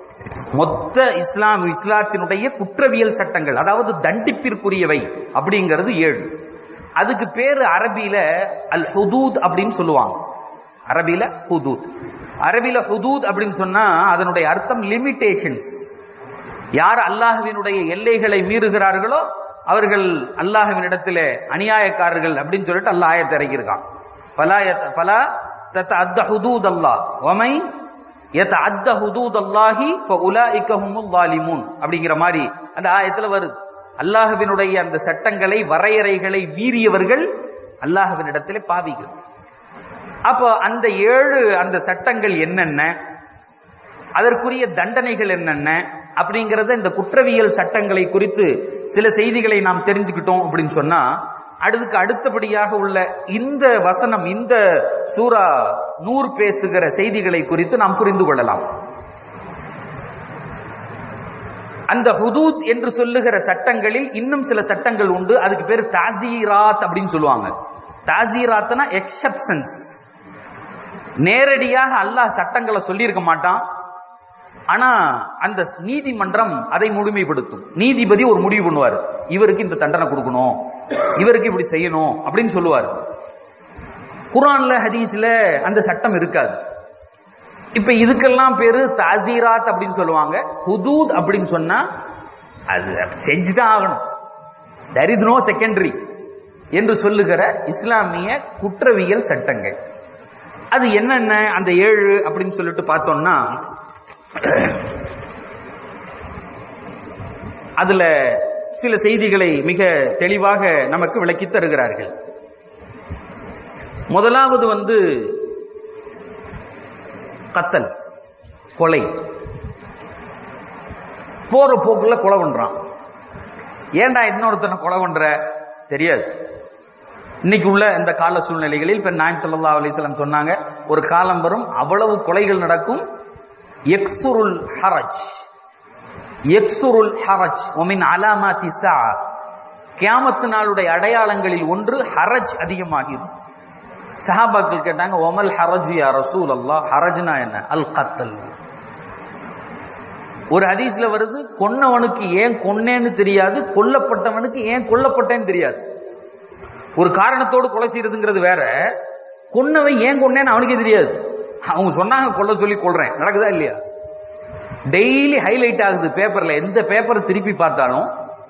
மொத்த இஸ்லாத்தினுடைய குற்றவியல் சட்டங்கள், அதாவது தண்டிப்பிற்குரியவை அப்படிங்கிறது 7. அதுக்கு பேரு அரபியில அல் ஹுதூத் அப்படின்னு சொல்லுவாங்க. அரபியில ஹுதூத். அரபியில ஹுதூத் அப்படின்னு சொன்னா அதனுடைய அர்த்தம் லிமிடேஷன்ஸ். யார் அல்லாஹ்வினுடைய எல்லைகளை மீறுகிறார்களோ அவர்கள் அல்லாஹ்வினிடத்திலே அநியாயக்காரர்கள் அப்படின்னு சொல்லிட்டு அல்லாஹ் ஆயத்தை இறக்கியிருக்கான். ஃபலா தத்தஅத்த ஹுதூத் அல்லாஹ் வமை யத்தஅத்த ஹுதூத் அல்லாஹி ஃபஉலாயிக ஹுமுல் ஸாலிமூன் அப்படிங்கிற மாதிரி அந்த ஆயத்துல வருது. அல்லாஹ்வினுடைய அந்த சட்டங்களை, வரையறைகளை மீறியவர்கள் அல்லாஹ்வினிடத்திலே பாவிகள். அப்போ அந்த 7 அந்த சட்டங்கள் என்னென்ன, அதற்குரிய தண்டனைகள் என்னென்ன அப்படிங்கறத, இந்த குற்றவியல் சட்டங்களை குறித்து சில செய்திகளை நாம் தெரிஞ்சுக்கிட்டோம் அப்படின்னு சொன்னா, அதுக்கு அடுத்தபடியாக உள்ள இந்த வசனம், இந்த சூரா நூர் பேசுகிற செய்திகளை குறித்து நாம் புரிந்து கொள்ளலாம். அந்த ஹுதூத் என்று சொல்லுகிற சட்டங்களில் இன்னும் சில சட்டங்கள் உண்டு. அதுக்கு பேர் தாசீராத் அப்படின்னு சொல்லுவாங்க. தாசீராத்னா எக்ஸெப்ஷன்ஸ். நேரடியாக அல்லாஹ் சட்டங்களை சொல்லியிருக்க மாட்டான், ஆனா அந்த நீதிமன்றம் அதை முழுமைப்படுத்தும். நீதிபதி ஒரு முடிவு பண்ணுவார், இவருக்கு இந்த தண்டனை கொடுக்கணும், இவருக்கு இப்படி செய்யணும் அப்படின்னு சொல்லுவார். குர்ஆன்ல ஹதீஸ்ல அந்த சட்டம் இருக்காது. இப்ப இதுக்கெல்லாம் பேரு தாசீராத் அப்படின்னு சொல்லுவாங்க. ஹுதூத் அப்படின்னு சொன்னா அது செஞ்சுதான் ஆகணும், தட் இஸ் நோ செகண்டரி என்று சொல்லுகிற இஸ்லாமிய குற்றவியல் சட்டங்கள். அது என்னென்ன அந்த 7 அப்படின்னு சொல்லிட்டு பார்த்தோம்னா, அதுல சில செய்திகளை மிக தெளிவாக நமக்கு விளக்கி தருகிறார்கள். முதலாவது கத்தல், கொலை. போற போக்குல கொலை பண்றான். ஏன்டா இன்னொருத்தனை கொலை பண்ற தெரியாது. இன்னைக்கு உள்ள இந்த கால சூழ்நிலைகளில் இப்ப நாயகம் ஸல்லல்லாஹு அலைஹி வஸல்லம் சொன்னாங்க, ஒரு காலம் வரும், அவ்வளவு கொலைகள் நடக்கும். யக்சுருல் ஹரஜ், யக்சுருல் ஹரஜ் வமின் அலாமாத்தி ஸாஅ, கியாமத் நாளுடைய அடையாளங்களில் ஒன்று ஹரஜ் அதிகமாகிடும். சஹாபாக்கள் கேட்டாங்க, ஒமல் ஹரஜ் யா ரசூலல்லாஹ், ஹரஜ்னா என்ன? அல் கத்தல். ஒரு ஹதீஸ்ல வருது, கொன்னவனுக்கு ஏன் கொன்னேன்னு தெரியாது, கொல்லப்பட்டவனுக்கு ஏன் கொல்லப்பட்டேன்னு தெரியாது. ஒரு காரணத்தோடு கொலை செய்யறதுங்கிறது வேற, கொன்னவன் ஏன் கொன்னேன்னு அவனுக்கே தெரியாது. அவங்க சொன்னாங்க கொல்ல சொல்லி கொள்றேன், நடக்குதா இல்லையா? டெய்லி ஹைலைட் ஆகுது பேப்பர்ல. எந்த பேப்பரை திருப்பி பார்த்தாலும்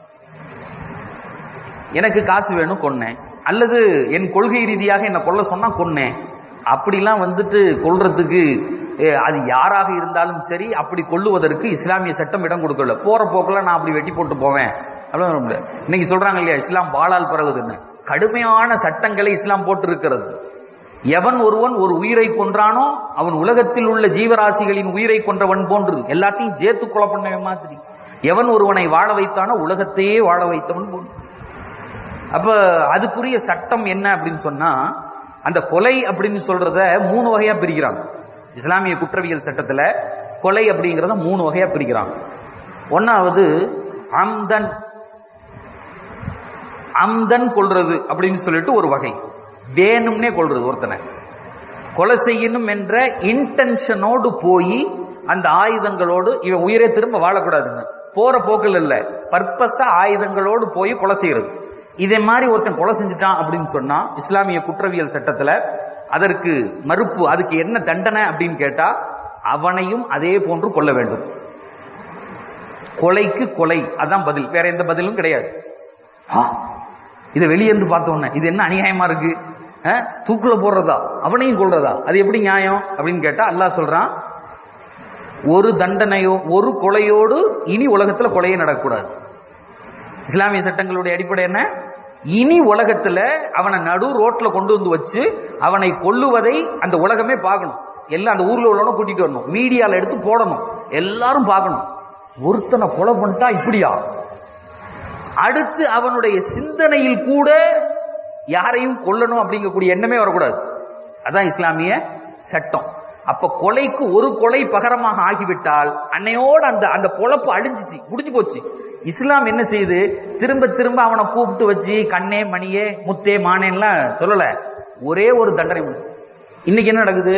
எனக்கு காசு வேணும் கொன்னேன், அல்லது என் கொள்கை ரீதியாக என்ன கொல்ல சொன்னா கொன்னேன். அப்படிலாம் வந்துட்டு கொல்றதுக்கு அது யாராக இருந்தாலும் சரி, அப்படி கொல்லுவதற்கு இஸ்லாமிய சட்டம் இடம் கொடுக்கல. போற போக்கில் நான் அப்படி வெட்டி போட்டு போவேன் அப்படின்னு இன்னைக்கு சொல்றாங்க இல்லையா, இஸ்லாம் வாளால் பரவுதுன்னு. கடுமையான சட்டங்களை இஸ்லாம் போட்டு இருக்கிறது. எவன் ஒருவன் ஒரு உயிரை கொன்றானோ அவன் உலகத்தில் உள்ள ஜீவராசிகளின் உயிரை கொன்றவன் போன்று, எல்லாத்தையும் சேர்த்து கொலை பண்ண மாதிரி. எவன் ஒருவனை வாழ வைத்தானோ உலகத்தையே வாழ வைத்தவன் போன்று. அப்ப அதுக்குரிய சட்டம் என்ன அப்படின்னு சொன்னா, அந்த கொலை அப்படின்னு சொல்றத 3 வகையா பிரிக்கிறாங்க. இஸ்லாமிய குற்றவியல் சட்டத்துல கொலை அப்படிங்கிறத 3 வகையா பிரிக்கிறாங்க. ஒன்னாவது அம்தன், அம்தன் கொல்றது அப்படின்னு சொல்லிட்டு ஒரு வகை. வேணும்னே கொல்றது, ஒருத்தனை கொலை செய்யணும் என்ற இன்டென்ஷனோடு போய் அந்த ஆயுதங்களோடு, இவன் உயிரை திரும்ப வாழக்கூடாதுன்னு போற போக்கில் இல்ல, பர்பஸா ஆயுதங்களோடு போய் கொலை செய்யறது. இதே மாதிரி ஒருத்தன் கொலை செஞ்சுட்டான் அப்படின்னு சொன்னா இஸ்லாமிய குற்றவியல் சட்டத்துல அதற்கு மறுப்பு, அதுக்கு என்ன தண்டனை அப்படின்னு கேட்டா அவனையும் அதே போன்று கொல்ல வேண்டும். கொலைக்கு கொலை, அதான் பதில், வேற எந்த பதிலும் கிடையாது. இதை வெளியேந்து பார்த்தோன்னே இது என்ன அநியாயமா இருக்கு, தூக்குல போடுறதா அவனையும் கொல்றதா, அது எப்படி நியாயம் அப்படின்னு கேட்டா அல்லாஹ் சொல்றான், ஒரு தண்டனையோ ஒரு கொலையோடு இனி உலகத்துல கொலையே நடக்கக்கூடாது. இஸ்லாமிய சட்டங்களுடைய அடிப்படை என்ன? இனி உலகத்துல அவனை நடு ரோட்ல கொண்டு வந்து வச்சு அவனை கொல்லுவதை அந்த உலகமே பார்க்கணும். எல்லாம் அந்த ஊர்ல உள்ளவன கூட்டிட்டு வரணும், மீடியால எடுத்து போடணும், எல்லாரும் பார்க்கணும். ஒருத்தனை கொலை பண்ணிட்டா இப்படியா? அடுத்து அவனுடைய சிந்தனையில் கூட யாரையும் கொல்லணும் அப்படிங்கக்கூடிய எண்ணமே வரக்கூடாது. அதான் இஸ்லாமிய சட்டம். அப்ப கொலைக்கு ஒரு கொலை பகரமாக ஆகிவிட்டால் அன்னையோட அந்த அந்த பொழப்பு அழிஞ்சிச்சு, முடிஞ்சு போச்சு. இஸ்லாம் என்ன செய்யுது, திரும்ப திரும்ப அவனை கூப்பிட்டு வச்சு கண்ணே மணியே முத்தே மானேன்லாம் சொல்லல, ஒரே ஒரு தண்டனை. இன்னைக்கு என்ன நடக்குது?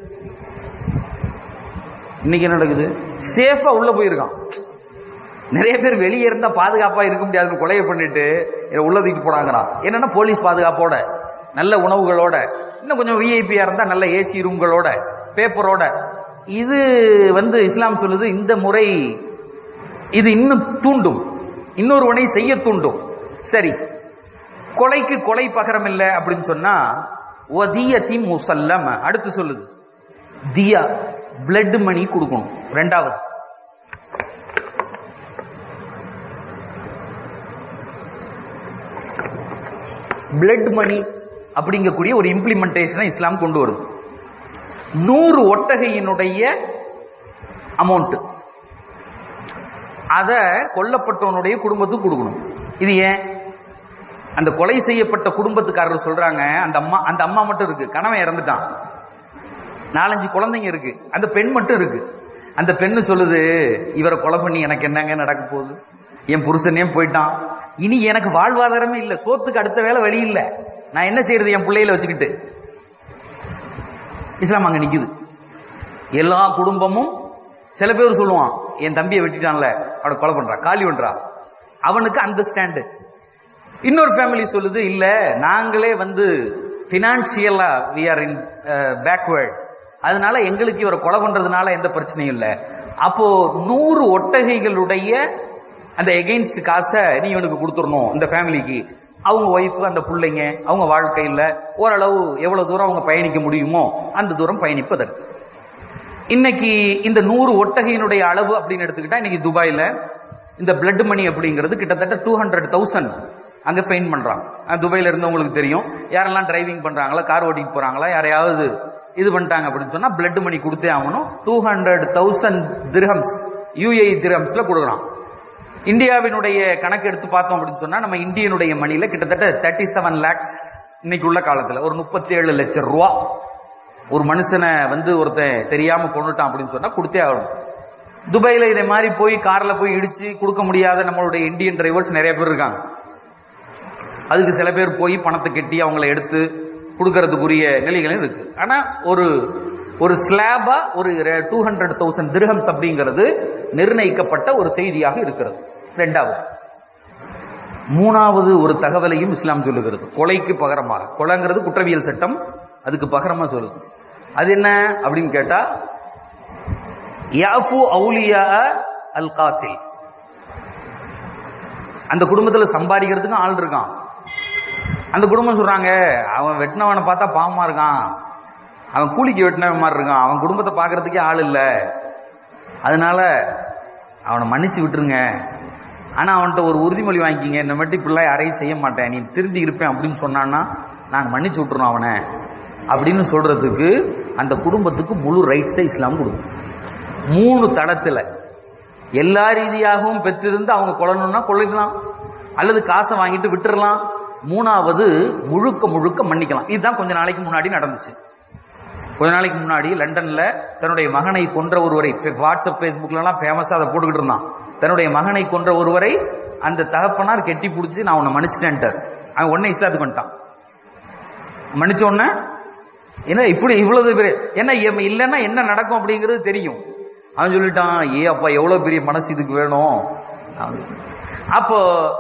இன்னைக்கு என்ன நடக்குது? சேஃபா உள்ள போயிருக்கான். நிறைய பேர் வெளியே இருந்தா பாதுகாப்பா இருக்க முடியாது, கொலையை பண்ணிட்டு உள்ள தூக்கிட்டு போனாங்கிறான். என்னன்னா போலீஸ் பாதுகாப்போட, நல்ல உணவுகளோட, இன்னும் கொஞ்சம் விஐபியா இருந்தா நல்ல ஏசி ரூம்களோட, பேப்பரோட. இது இஸ்லாம் சொல்லுது, இந்த முறை இது இன்னும் தூண்டும், இன்னொருவனை செய்ய தூண்டும். சரி, கொலைக்கு கொலை பகரம் இல்லை அப்படின்னு சொன்னா வதியத்தி முசல்லம் அடுத்து சொல்லுது, தியா பிளட் மணி கொடுக்கணும். ரெண்டாவது பிளட் மணி அப்படிங்கக்கூடிய ஒரு இம்ப்ளிமெண்டேஷனை இஸ்லாம் கொண்டு வருது. 100 ஒட்டகையினுடைய அமௌண்ட் அத கொல்லப்பட்டவனுடைய குடும்பத்துக்கு கொடுக்கணும். இது ஏன்? அந்த கொலை செய்யப்பட்ட குடும்பத்துக்காரர் சொல்றாங்க, அந்த அம்மா மட்டும் இருக்கு, கணவன் இறந்துட்டான், 4-5 குழந்தைங்க இருக்கு, அந்த பெண் மட்டும் இருக்கு. அந்த பெண்ணு சொல்லுது, இவரை கொலை பண்ணி எனக்கு என்னங்க நடக்க போகுது, என் புருஷனே போயிட்டான், இனி எனக்கு வாழ்வாதாரமே இல்லை, சோத்துக்கு அடுத்த வேலை வழி இல்லை, நான் என்ன செய்யறது என் பிள்ளையில வச்சுக்கிட்டு? இஸ்லாம் அங்க நிக்குது. எல்லா குடும்பமும், சில பேர் சொல்லுவான், என் தம்பியை வெட்டிட்டான்ல அவனை கொலை பண்றா, காலி பண்றா, அவனுக்கு அந்த ஸ்டாண்டு. இன்னொரு ஃபேமிலி சொல்லுது, இல்ல நாங்களே பினான்சியலா we are in backward, அதனால எங்களுக்கு இவரை கொலை பண்றதுனால எந்த பிரச்சனையும் இல்லை. அப்போ 100 ஒட்டகைகளுடைய அந்த எகெயின்ஸ்ட் காசை நீ இவனுக்கு கொடுத்துடணும் இந்த ஃபேமிலிக்கு. அவங்க ஒய்ஃப், அந்த பிள்ளைங்க, அவங்க வாழ்க்கையில் ஓரளவு எவ்வளவு தூரம் அவங்க பயணிக்க முடியுமோ அந்த தூரம் பயணிப்பதற்கு. இன்னைக்கு இந்த 100 ஒட்டகையினுடைய அளவு அப்படின்னு எடுத்துக்கிட்டா, இன்னைக்கு துபாயில இந்த பிளட் மணி அப்படிங்கிறது கிட்டத்தட்ட 200,000 அங்க ஃபைன் பண்றாங்க. துபாயில இருந்தவங்களுக்கு தெரியும், யாரெல்லாம் டிரைவிங் பண்றாங்களா, கார் ஓட்டிட்டு போறாங்களா, யாரையாவது இது பண்ணிட்டாங்க அப்படின்னு சொன்னா பிளட் மணி கொடுத்தே ஆகணும். 200,000 திர்ஹம்ஸ், UAE திர்ஹம்ஸ்ல கொடுக்குறான். இந்தியாவினுடைய கணக்கு எடுத்து பார்த்தோம் அப்படின்னு சொன்னா நம்ம இந்தியனுடைய மணியில கிட்டத்தட்ட 37 lakhs இன்னைக்கு உள்ள காலத்துல ஒரு 37 லட்சம் ரூபா ஒரு மனுஷனை ஒருத்தன் தெரியாம கொண்டுட்டான் அப்படின்னு சொன்னா கொடுத்தே ஆகணும். துபாயில இதே மாதிரி போய் கார்ல போய் இடிச்சு கொடுக்க முடியாத நம்மளுடைய இந்தியன் டிரைவர்ஸ் நிறைய பேர் இருக்காங்க. அதுக்கு சில பேர் போய் பணத்தை கட்டி அவங்களை எடுத்து கொடுக்கறதுக்குரிய நிலைகளும் இருக்கு. ஆனா ஒரு ஸ்லாபா ஒரு 200,000 திர்ஹம்ஸ் அப்படிங்கிறது நிர்ணயிக்கப்பட்ட ஒரு செய்தியாக இருக்கிறது. ரெண்டாவது. மூணாவது ஒரு தகவலையும் இஸ்லாம் சொல்லுகிறது. கொலைக்கு பகரமாக, கொலைங்கிறது குற்றவியல் சட்டம், அதுக்கு பகரமா சொல்லுது. அது என்ன அப்படின்னு கேட்டா, யாஃபு அவுலியா அல் காத்தில். அந்த குடும்பத்துல சம்பாதிக்கிறதுக்கு ஆள் இருக்கான். அந்த குடும்பம் சொல்றாங்க, அவன் வெட்டினவனை பார்த்தா பாவமா இருக்கான், அவன் கூலிக்கு வெட்டினவன் மாதிரி இருக்கான், அவன் குடும்பத்தை பார்க்கறதுக்கே ஆள் இல்லை, அதனால அவனை மன்னிச்சு விட்டுருங்க, ஆனா அவன்கிட்ட ஒரு உறுதிமொழி வாங்கிக்கிங்க, இந்த மட்டும் இப்படிலாம் யாரையும் செய்ய மாட்டேன், நீ திருந்தி இருப்பேன் அப்படின்னு சொன்னான்னா நாங்க மன்னிச்சு விட்டுறோம் அவனை அப்படின்னு சொல்றதுக்கு அந்த குடும்பத்துக்கு முழு ரைட்ஸை இஸ்லாம் கொடுக்கும். 3 தடத்துல எல்லா ரீதியாகவும் பெற்றிருந்து அவங்க கொல்லணும்னா கொள்ளைக்கலாம், அல்லது காசை வாங்கிட்டு விட்டுறலாம். 3வது முழுக்க மன்னிக்கலாம். இதுதான் கொஞ்ச நாளைக்கு முன்னாடி நடந்துச்சு. கொஞ்ச நாளைக்கு முன்னாடி லண்டன்ல தன்னுடைய மகனை கொன்ற ஒருவரை, வாட்ஸ்அப் பேஸ்புக்ல எல்லாம் ஃபேமஸா அதை போட்டுக்கிட்டு இருந்தான். தன்னுடைய மகனை கொன்ற ஒருவரை அந்த தகப்பனார் கெட்டி பிடிச்சி நான் உன்னை மன்னிச்சிட்டேன்ட்டார். அவன் உடனே இஸ்லாத்துக்கு வந்துட்டான். மன்னிச்ச உடனே என்ன இப்படி இவ்வளவு பேர் என்ன இல்லைன்னா என்ன நடக்கும் அப்படிங்கிறது தெரியும். அவன் சொல்லிட்டான், அப்பா எவ்வளவு பெரிய மனசு இதுக்கு வேணும். அப்போ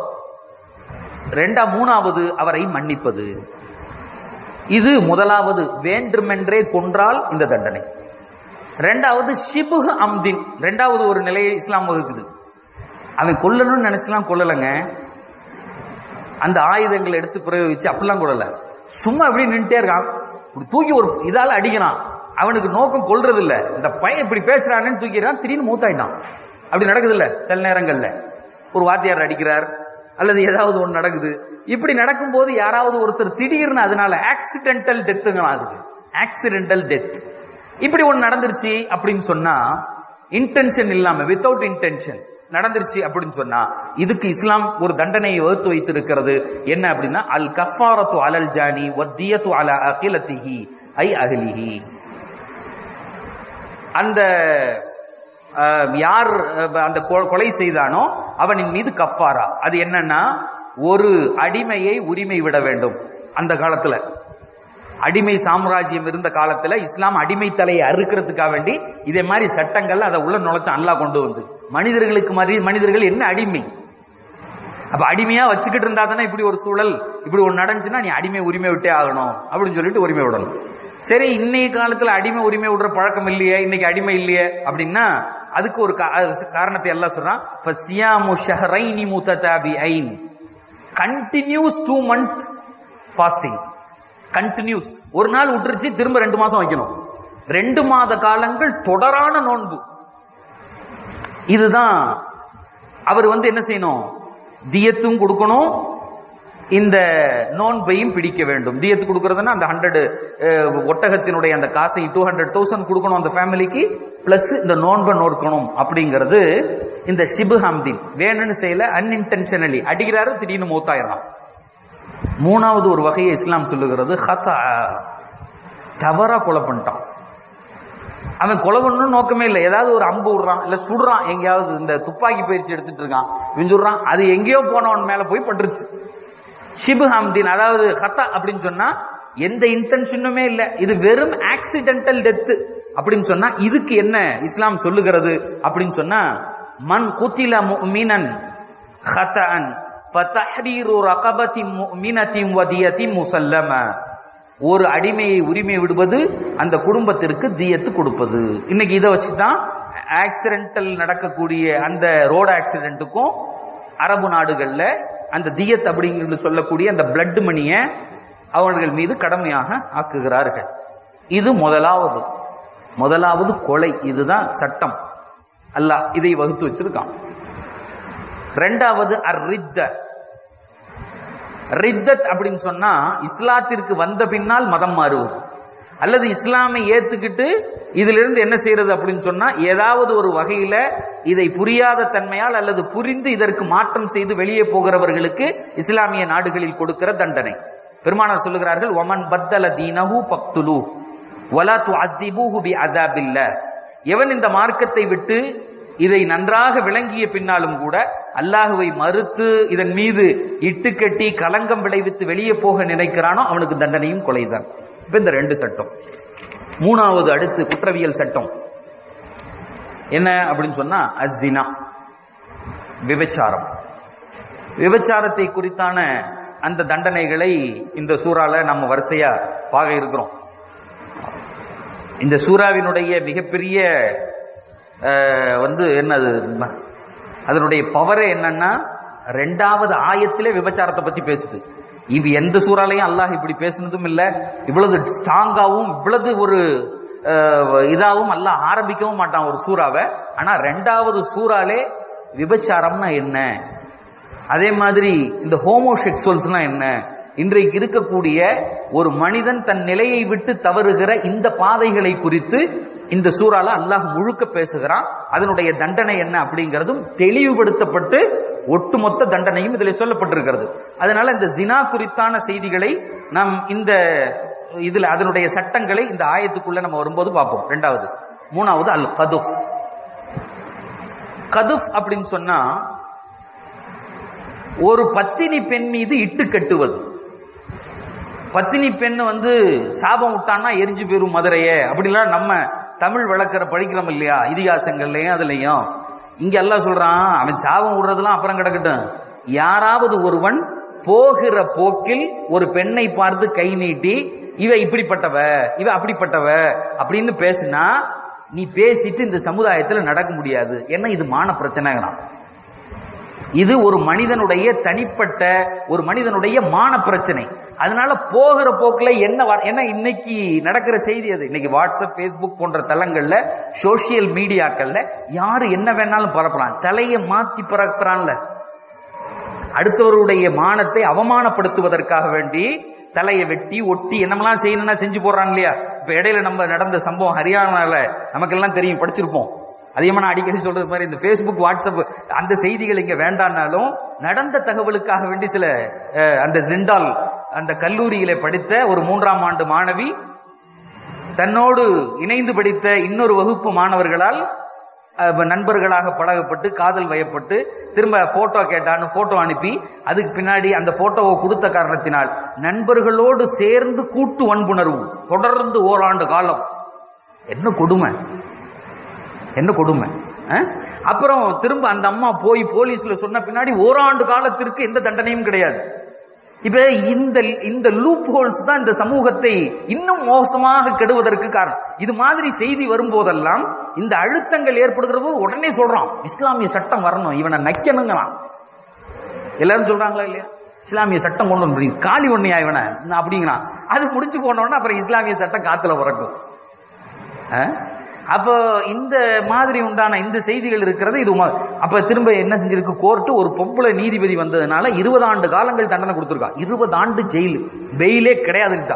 3வது அவரை மன்னிப்பது. இது முதலாவது, வேண்டுமென்றே கொன்றால் இந்த தண்டனை. 2வது ஷிபுஹ் அம்தின், 2வது ஒரு நிலையை இஸ்லாம் வகுக்குது. அவன் கொல்லணும்னு நினைச்சலாம் கொல்லலைங்க, அந்த ஆயுதங்களை எடுத்து பிரயோகிச்சு அப்படிலாம் கொள்ளல, சும்மா எப்படி நின்றுட்டே இருக்கான், தூக்கி ஒரு இதால அடிக்கிறான். அவனுக்கு நோக்கம் கொல்றது இல்ல, இந்த பையன் இப்படி பேசுறான்னு தூக்கிறான், திடீர்னு மூத்தாயிட்டான். அப்படி நடக்குது இல்ல சில நேரங்கள்ல, ஒரு வாத்தியார் அடிக்கிறார் அல்லது ஏதாவது ஒன்று நடக்குது. இப்படி நடக்கும் போது யாராவது ஒருத்தர் திடீர்னு, அதனால ஆக்சிடென்டல் டெத்துங்கிறான், அதுக்கு ஆக்சிடென்டல் டெத். இப்படி ஒன்று நடந்துருச்சு அப்படின்னு சொன்னா, இன்டென்ஷன் இல்லாம, வித்தவுட் இன்டென்ஷன் நடந்துருச்சு அப்படின்னு சொன்னா, இதுக்கு இஸ்லாம் ஒரு தண்டனையை வகுத்து வைத்திருக்கிறது. என்ன அப்படின்னா, அல் கஃபாரத்து அலல் ஜானி வத்தியத்து அலா அகிலத்திஹி ஐ அஹ்லிஹி. அந்த யார் அந்த கொலை செய்தானோ அவனின் மீது கஃபாரா. அது என்னன்னா, ஒரு அடிமையை உரிமை விட வேண்டும். அந்த காலத்துல அடிமை சாம்ராஜ்யம் இருந்த காலத்துல இஸ்லாம் அடிமை தலையை அறுக்கிறதுக்காக வேண்டி இதே மாதிரி சட்டங்கள் அதை உள்ள நுழைச்சு அல்லாஹ் கொண்டு வந்து, மனிதர்கள் என்ன அடிமை, அப்ப அடிமையா வச்சுக்கிட்டு இருந்தா தானே இப்படி ஒரு சூழல், இப்படி ஒரு நடந்துச்சுன்னா நீ அடிமை உரிமை விட்டே ஆகணும் அப்படின்னு சொல்லிட்டு உரிமை விடணும். சரி, இன்னைக்கு காலத்துல அடிமை உரிமை விடுற பழக்கம் இல்லையே, இன்னைக்கு அடிமை இல்லையே அப்படின்னா அதுக்கு ஒரு காரணத்தை எல்லாம் சொல்றான். Continuous 2 month fasting, continuous. ஒரு நாள் விட்டுருச்சு, திரும்ப 2 மாசம் வைக்கணும். 2 மாத காலங்கள் தொடரான நோன்பு. இதுதான் அவர் என்ன செய்யணும், தியத்தும் கொடுக்கணும், இந்த நோன்பையும் பிடிக்க வேண்டும். தியத்து கொடுக்கறதுன்னா அந்த 100 ஒட்டகத்தினுடைய அந்த காசை 200,000 கொடுக்கணும் அந்த ஃபேமிலிக்கு, பிளஸ் இந்த நோன்பை நோக்கணும் அப்படிங்கிறது இந்த ஷிபு ஹம்தின். வேணும்னு செய்யல, அன்இன்டென்ஷனலி அடிக்கிறாரு, திடீர்னு மூத்தாயிரம். 3வது ஒரு வகையை இஸ்லாம் சொல்லுகிறது, ஹதா, தவறா கொலை பண்ணிட்டான். அவன் கொலை பண்ணணும் நோக்கமே இல்லை, ஏதாவது ஒரு அம்பு விடுறான் இல்ல சுடுறான், எங்கேயாவது இந்த துப்பாக்கி பயிற்சி எடுத்துட்டு இருக்கான், இவன் சொல்றான், அது எங்கேயோ போனவன் மேல போய் பட்டுருச்சு. ஷிபு ஹம்தின், அதாவது ஹத்தா அப்படின்னு சொன்னா எந்த இன்டென்ஷனுமே இல்லை, இது வெறும் ஆக்சிடென்டல் டெத் அப்படின்னு சொன்னா இதுக்கு என்ன இஸ்லாம் சொல்லுகிறது அப்படின்னு சொன்னா, மன் குத்தில முஃமினன் ஹதஅன் ஃபதஹ்ரீரு ரகபத்தின் முஃமினத்தின் வதியத்தின் முஸல்லமா. ஒரு அடிமையை உரிமை விடுவது, அந்த குடும்பத்திற்கு தியத்து கொடுப்பது. இன்னைக்கு இதை வச்சுதான் ஆக்சிடென்டல் நடக்கக்கூடிய அந்த ரோடு ஆக்சிடென்ட்டுக்கும் அரபு நாடுகள்ல அந்த தியத் அப்படிங்கிறது சொல்லக்கூடிய அந்த பிளட் மணியை அவர்கள் மீது கடமையாக ஆக்குகிறார்கள். இது முதலாவது கொலை. இதுதான் சட்டம், அல்லாஹ் இதை வகுத்து வச்சிருக்கான். 2வது ரித்தத் அப்படின்னு சொன்னா, இஸ்லாத்திற்கு வந்த பின்னால் மதம் மாறுவது, அல்லது இஸ்லாமை ஏத்துக்கிட்டு இதிலிருந்து என்ன செய்யறது அப்படின்னு சொன்னா, ஏதாவது ஒரு வகையில இதை புரியாத தன்மையால் அல்லது புரிந்து இதற்கு மாற்றம் செய்து வெளியே போகிறவர்களுக்கு இஸ்லாமிய நாடுகளில் கொடுக்கிற தண்டனை. பெருமானார் சொல்லுகிறார்கள், ஒமன் பத்தல தீனஹு பக்துலு, வலா துஅத்திபூஹு பிஅஸாபில்லாஹ். எவன் இந்த மார்க்கத்தை விட்டு இதை நன்றாக விளங்கிய பின்னாலும் கூட அல்லாஹுவை மறுத்து இதன் மீது இட்டுக்கட்டி களங்கம் விளைவித்து வெளியே போக நினைக்கிறானோ அவனுக்கு தண்டனையும் கொலைதான். இப்ப இந்த 2 சட்டம். மூணாவது அடுத்து குற்றவியல் சட்டம் என்ன அப்படின்னு சொன்னா அஸ்ஸினா, விபச்சாரம். விபச்சாரத்தை குறித்தான அந்த தண்டனைகளை இந்த சூறால நம்ம வரிசையா பார்க்க இருக்கிறோம். இந்த சூறாவினுடைய மிகப்பெரிய என்னது அதனுடைய பவரே என்னன்னா 2வது ஆயத்திலே விபச்சாரத்தை பத்தி பேசுது. இது எந்த சூறாலையும் அல்லாஹ் இப்படி பேசுனதும் இல்லை, இவ்வளவு ஸ்ட்ராங்காவும் இவ்வளவு ஒரு இதாகவும் அல்லாஹ் ஆரம்பிக்கவும் மாட்டான் ஒரு சூறாவை. ஆனா 2வது சூறாலே விபச்சாரம்னா என்ன, அதே மாதிரி இந்த ஹோமோசெக்சுவல்ஸ்னா என்ன, இன்றைக்கு இருக்கக்கூடிய ஒரு மனிதன் தன் நிலையை விட்டு தவறுகிற இந்த பாதைகளை குறித்து இந்த சூறால அல்லாஹ் முழுக்க பேசுகிறான். அதனுடைய தண்டனை என்ன அப்படிங்கிறதும் தெளிவுபடுத்தப்பட்டு ஒட்டுமொத்த தண்டனையும் இதில் சொல்லப்பட்டிருக்கிறது. அதனால இந்த ஜினா குறித்தான செய்திகளை நாம் இந்த இதுல அதனுடைய சட்டங்களை இந்த ஆயத்துக்குள்ள நம்ம வரும்போது பார்ப்போம். 2வது. 3வது அல் கதுஃப். கதுஃப் அப்படின்னு சொன்னா ஒரு பத்தினி பெண் மீது இட்டு கட்டுவது. பத்தினி பெண் சாபம் விட்டான்னா எரிஞ்சு போயிரும் மதுரையே அப்படிலாம் நம்ம தமிழ் வழக்கரை படிக்கிறோம் இல்லையா, இதிகாசங்கள்லயும் அதுலயும். இங்க எல்லாம் சொல்றான் அவன் சாபம் விடுறதுலாம் அப்புறம் கிடக்கட்டும், யாராவது ஒருவன் போகிற போக்கில் ஒரு பெண்ணை பார்த்து கை நீட்டி இவ இப்படிப்பட்டவ இவ அப்படிப்பட்டவ அப்படின்னு பேசினா நீ பேசிட்டு இந்த சமுதாயத்தில் நடக்க முடியாது. ஏன்னா இது மான பிரச்சனைங்கிறான். இது ஒரு மனிதனுடைய தனிப்பட்ட ஒரு மனிதனுடைய மான பிரச்சனை. அதனால போகிற போக்குல என்ன இன்னைக்கு நடக்கிற செய்தி அது. இன்னைக்கு வாட்ஸ்அப், பேஸ்புக் போன்ற தளங்கள்ல, சோசியல் மீடியாக்கள்ல யாரு என்ன வேணாலும் பரப்பலாம். தலையை மாத்தி பரப்புறான்ல, அடுத்தவருடைய மானத்தை அவமானப்படுத்துவதற்காக வேண்டி தலையை வெட்டி ஒட்டி என்னமெல்லாம் செய்யணும்னா செஞ்சு போடுறான் இல்லையா. இப்ப இடையில நம்ம நடந்த சம்பவம் ஹரியானால நமக்கெல்லாம் தெரியும், படிச்சிருப்போம். அதிகமா நான் அடிக்கடி சொல்றது மாதிரி இந்த பேஸ்புக், வாட்ஸ்அப் அந்த செய்திகள் இங்க வேண்டாம்னாலும் நடந்த தகவலுக்காக வேண்டி சில அந்த ஜிண்டால் அந்த கல்லூரியில படித்த ஒரு 3ஆம் ஆண்டு மாணவி தன்னோடு இணைந்து படித்த இன்னொரு வகுப்பு மாணவர்களால் நண்பர்களாக பழகப்பட்டு காதல் வயப்பட்டு திரும்ப போட்டோ கேட்டான்னு போட்டோ அனுப்பி அதுக்கு பின்னாடி அந்த போட்டோவை கொடுத்த காரணத்தினால் நண்பர்களோடு சேர்ந்து கூட்டு வன்புணர்வு தொடர்ந்து ஓராண்டு காலம். என்ன கொடுமை, என்ன கொடுமை. அப்புறம் திரும்ப அந்த அம்மா போய் போலீஸ்ல சொன்ன பின்னாடி ஓராண்டு காலத்திற்கு எந்த தண்டனையும் கிடையாது. இப்ப இந்த லூப் ஹோல்ஸ் தான் இந்த சமூகத்தை இன்னும் மோசமாக கெடுவதற்கு காரணம். இது மாதிரி செய்தி வரும்போதெல்லாம் இந்த அழுத்தங்கள் ஏற்படுகிற போது உடனே சொல்றான் இஸ்லாமிய சட்டம் வரணும், இவனை நக்கணுங்களாம். எல்லாரும் சொல்றாங்களா இல்லையா, இஸ்லாமிய சட்டம் கொண்டு வந்து காலி ஒன்னையா இவனை அப்படிங்கிறான். அது முடிச்சு போனோம்னா அப்புறம் இஸ்லாமிய சட்டம் காத்துல வரட்டும். அப்போ இந்த மாதிரி உண்டான இந்த செய்திகள் இருக்கிறது. இது அப்ப திரும்ப என்ன செஞ்சிருக்கு கோர்ட்டு, ஒரு பொம்பளை நீதிபதி வந்ததுனால 20 ஆண்டு காலங்கள் தண்டனை கொடுத்திருக்கா. 20 ஆண்டு ஜெயிலு, பெயிலே கிடையாதுட்டா.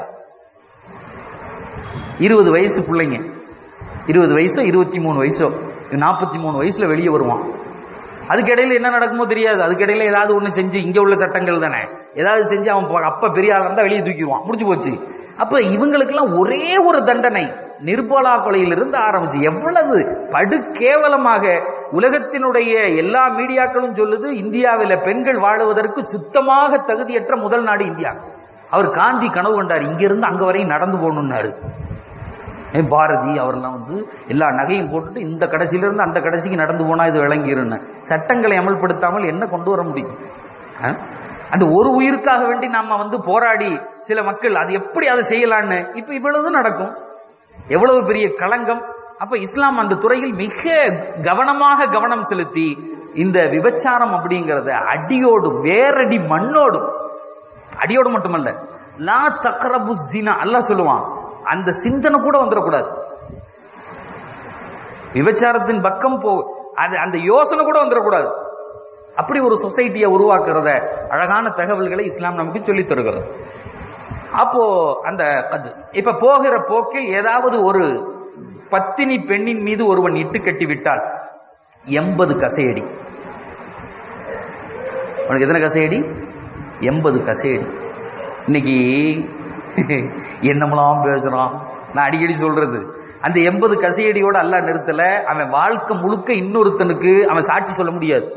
20 வயசு பிள்ளைங்க, 20 வயசோ 23 வயசோ 43 வயசுல வெளியே வருவான். அதுக்கிடையில என்ன நடக்குமோ தெரியாது. அதுக்கிடையில ஏதாவது ஒண்ணு செஞ்சு, இங்க உள்ள சட்டங்கள் தானே, ஏதாவது செஞ்சு அவன் அப்ப பெரிய ஆள் இருந்தா வெளியே தூக்கிடுவான், முடிஞ்சு போச்சு. அப்ப இவங்களுக்கெல்லாம் ஒரே ஒரு தண்டனை, நிர்பலா கொலையிலிருந்து ஆரம்பிச்சு எவ்வளவு படு கேவலமாக உலகத்தினுடைய எல்லா மீடியாக்களும் சொல்லுது, இந்தியாவில் பெண்கள் வாழுவதற்கு சுத்தமாக தகுதியற்ற முதல் நாடு இந்தியா. அவர் காந்தி கனவு கண்டார், இங்கிருந்து அங்க வரையும் நடந்து போகணும்னாரு. பாரதி அவரெல்லாம் எல்லா நகையும் போட்டுட்டு இந்த கடைசியிலிருந்து அந்த கடைசிக்கு நடந்து போனா இது விளங்கிருன்னு சட்டங்களை அமல்படுத்தாமல் என்ன கொண்டு வர முடியும்? அந்த ஒரு உயிருக்காக வேண்டி நாம போராடி சில மக்கள் அது எப்படி அதை செய்யலான்னு இப்ப இவ்வளவு நடக்கும். எவ்வளவு பெரிய களங்கம். அப்ப இஸ்லாம் அந்த துறையில் மிக கவனமாக கவனம் செலுத்தி இந்த விபச்சாரம் அப்படிங்கறத அடியோடு வேரடி மண்ணோடும், அடியோடு மட்டுமல்ல, லா தக்ரபு ஸினா அல்லாஹ் சொல்லுவான், அந்த சிந்தனை கூட வந்துடக்கூடாது. விபச்சாரத்தின் பக்கம் அந்த யோசனை கூட வந்துடக்கூடாது. அப்படி ஒரு சொசைட்டியை உருவாக்குறத அழகான தகவல்களை இஸ்லாம் நமக்கு சொல்லித் தருகிறது. அப்போ அந்த இப்ப போகிற போக்கில் ஏதாவது ஒரு பத்தினி பெண்ணின் மீது ஒருவன் இட்டு கட்டி விட்டால் 80 கசையடி. உனக்கு எத்தனை கசையடி? 80 கசையடி. இன்னைக்கு என்னமெல்லாம் பேசுறான், நான் அடிக்கடி சொல்றது, அந்த 80 கசையடியோட அல்லாஹ் நிறுத்தல. அவன் வாழ்க்கை முழுக்க இன்னொருத்தனுக்கு அவன் சாட்சி சொல்ல முடியாது.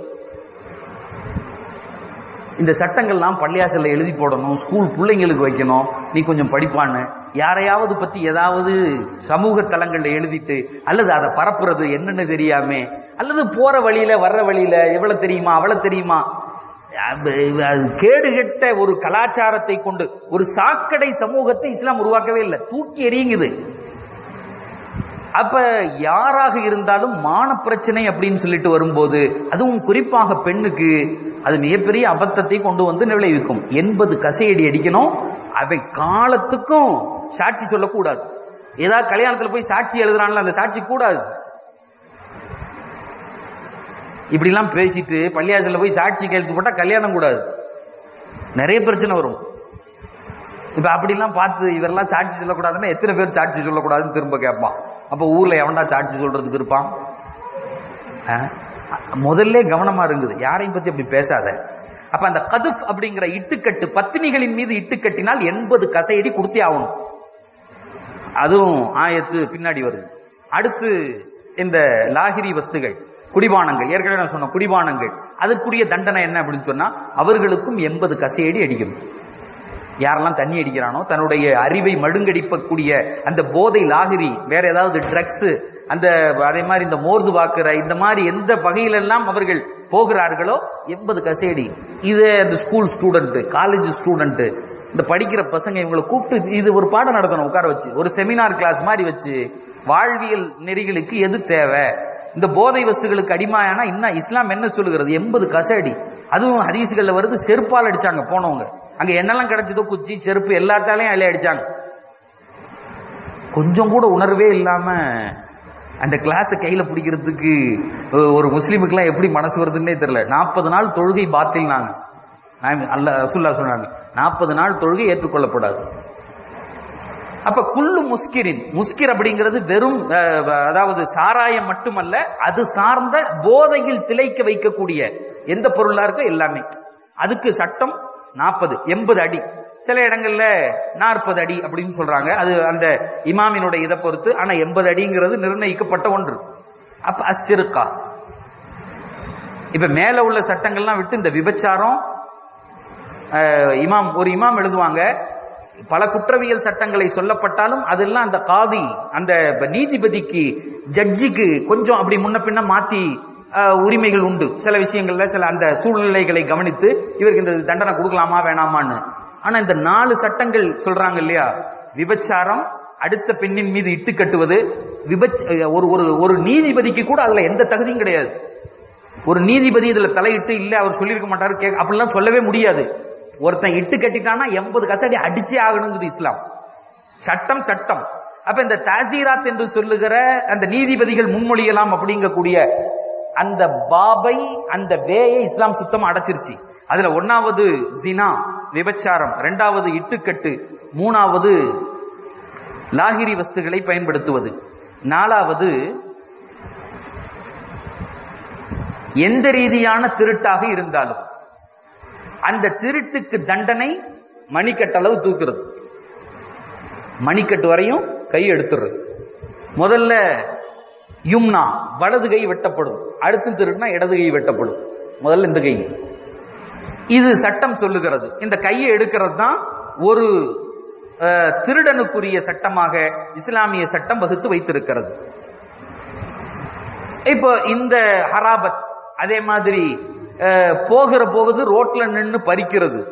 இந்த சட்டங்கள்லாம் பள்ளியாசல்ல எழுதி போடணும், ஸ்கூல் பிள்ளைங்களுக்கு வைக்கணும், நீ கொஞ்சம் படிப்பான்னு யாரையாவது பத்தி ஏதாவது சமூக தளங்கள்ல எழுதிட்டு அல்லது அதை பரப்புறது என்னன்னு தெரியாம, அல்லது போற வழியில வர்ற வழியில எவ்வளவு தெரியுமா அவ்வளவு தெரியுமா, கேடுகெட்ட ஒரு கலாச்சாரத்தை கொண்டு ஒரு சாக்கடை சமூகத்தை இஸ்லாம் உருவாக்கவே இல்லை, தூக்கி எறியுங்குது. அப்ப யாராக இருந்தாலும் மான பிரச்சனை அப்படின்னு சொல்லிட்டு வரும்போது, அதுவும் குறிப்பாக பெண்ணுக்கு அது மிகப்பெரிய அபத்தத்தை கொண்டு வந்து விளைவிக்கும். 80 கசையடி அடிக்கணும், அவை காலத்துக்கும் சாட்சி சொல்லக்கூடாது. ஏதாவது கல்யாணத்துல போய் சாட்சி எழுதுறான்ல, அந்த சாட்சி கூடாது. இப்படி எல்லாம் பேசிட்டு பள்ளியாசல்ல போய் சாட்சி கையெழுத்து போட்டா கல்யாணம் கூடாது, நிறைய பிரச்சனை வரும். இப்ப அப்படிலாம் பார்த்து இவரெல்லாம் சாட்சி சொல்லக்கூடாதுன்னா எத்தனை பேர் சாட்சி சொல்லக்கூடாதுன்னு திரும்ப கேட்பான். அப்ப ஊர்ல எவன்டா சாட்சி சொல்றதுக்கு இருப்பான்? முதல்ல கவனமா இருக்குது, யாரையும் பத்தி அப்படி பேசாத. அப்ப அந்த கதுப் அப்படிங்கிற இட்டுக்கட்டு, பத்தினிகளின் மீது இட்டுக்கட்டினால் 80 கசையடி கொடுத்தே ஆகணும். அதுவும் ஆயத்து பின்னாடி வருது. அடுத்து இந்த லாகிரி வஸ்துகள், குடிபானங்கள், ஏற்கனவே நான் சொன்ன குடிபானங்கள், அதற்குரிய தண்டனை என்ன அப்படின்னு சொன்னா அவர்களுக்கும் 80 கசையடி அடிக்கணும். யாரெல்லாம் தண்ணி அடிக்கிறானோ, தன்னுடைய அறிவை மழுங்கடிப்பக்கூடிய அந்த போதை லாகிரி, வேற ஏதாவது ட்ரக்ஸ், அந்த அதே மாதிரி இந்த மோர்து வாக்குற இந்த மாதிரி எந்த வகையிலெல்லாம் அவர்கள் போகிறார்களோ 80 கசையடி. இது அந்த ஸ்கூல் ஸ்டூடெண்ட், காலேஜ் ஸ்டூடெண்ட், இந்த படிக்கிற பசங்க இவங்களை கூப்பிட்டு இது ஒரு பாடம் நடத்தணும், உட்கார வச்சு ஒரு செமினார் கிளாஸ் மாதிரி வச்சு, வாழ்வியல் நெறிகளுக்கு எது தேவை, இந்த போதை வஸ்துகளுக்கு அடிமையானா இன்னும் இஸ்லாம் என்ன சொல்லுகிறது, 80 கசையடி. அதுவும் ஹதீஸ்கள்ல வருது, செருப்பால் அடிச்சாங்க போனவங்க. அங்க என்னெல்லாம் கிடைச்சதோ குச்சி செருப்பு எல்லாத்தாலையும் அலைய அடிச்சாங்க. கொஞ்சம் கூட உணர்வே இல்லாம அந்த கிளாஸை கையில பிடிக்கிறதுக்கு ஒரு முஸ்லீமுக்கெல்லாம் எப்படி மனசு வருதுன்னே தெரியல. 40 நாள் தொழுகை பாத்தில் நாங்க அல்லாஹ் ரசூலுல்லாஹ் சொன்னாங்க, 40 நாள் தொழுகை ஏற்றுக்கொள்ளப்படாது. அப்ப குல்லு முஸ்கிரின், முஸ்கிர் அப்படிங்கிறது வெறும் அதாவது சாராயம் மட்டுமல்ல, அது சார்ந்த போதையில் திளைக்க வைக்கக்கூடிய எந்த பொருளா இருக்கோ எல்லாமே. அதுக்கு சட்டம் 40, 80 அடி, சில இடங்கள்ல 40 அடி அப்படின்னு சொல்றாங்க. அது அந்த இமாமினுடைய இதை பொறுத்து. ஆனா 80 அடிங்கிறது நிர்ணயிக்கப்பட்ட ஒன்று. அப்ப அஸ்ஸிர்கா, இப்ப மேல உள்ள சட்டங்கள்லாம் விட்டு இந்த விபச்சாரம், ஒரு இமாம் எழுதுவாங்க, பல குற்றவியல் சட்டங்களை சொல்லப்பட்டாலும் அதெல்லாம் அந்த காதி, அந்த நீதிபதிக்கு, ஜட்ஜிக்கு கொஞ்சம் அப்படி முன்ன பின்ன மாத்தி உரிமைகள் உண்டு சில விஷயங்கள்ல, சில அந்த சூழ்நிலைகளை கவனித்து இவருக்கு இந்த தண்டனை கொடுக்கலாமா வேணாமான்னு. ஆனா இந்த 4 சட்டங்கள் சொல்றாங்க இல்லையா, விபச்சாரம், அடுத்த பெண்ணின் மீது இட்டு கட்டுவது, ஒரு நீதிபதிக்கு கூட அதுல எந்த தகுதியும் கிடையாது. ஒரு நீதிபதி இதுல தலையிட்டு இல்ல அவர் சொல்லியிருக்க மாட்டாரு, அப்படிலாம் சொல்லவே முடியாது. ஒருத்தன் இட்டு கட்டிட்டானா 80 கசடி அடிச்சே ஆகணுங்குது இஸ்லாம் சட்டம். சட்டம். அப்ப இந்த தாசீராத் என்று சொல்லுகிற அந்த நீதிபதிகள் முன்மொழியலாம் அப்படிங்கக்கூடிய அந்த பாபை, அந்த வேயை இஸ்லாம் சுத்தமா அடைச்சிருச்சு. அதுல 1வது ஜினா, விபச்சாரம், 2வது இட்டுக்கட்டு, 3வது லாகிரி வஸ்துகளை பயன்படுத்துவது, 4வது எந்த ரீதியான திருட்டாக இருந்தாலும் அந்த திருட்டுக்கு தண்டனை மணிக்கட்டளவு தூக்குறது, மணிக்கட்டு வரையும் கை எடுத்துறது. முதல்ல யும்னா, வலது கை வெட்டப்படும், அடுத்து திருடுனா இடது கை வெட்டப்படும், முதல்ல இந்த கை. இது சட்டம் சொல்லுகிறது. இந்த கையை எடுக்கிறது தான் ஒரு திருடனுக்குரிய சட்டமாக இஸ்லாமிய சட்டம் வகுத்து வைத்திருக்கிறது. இப்போ இந்த ஹராபத், அதே மாதிரி போகிற போகுது ரோட்ல நின்று பறிக்கிறது,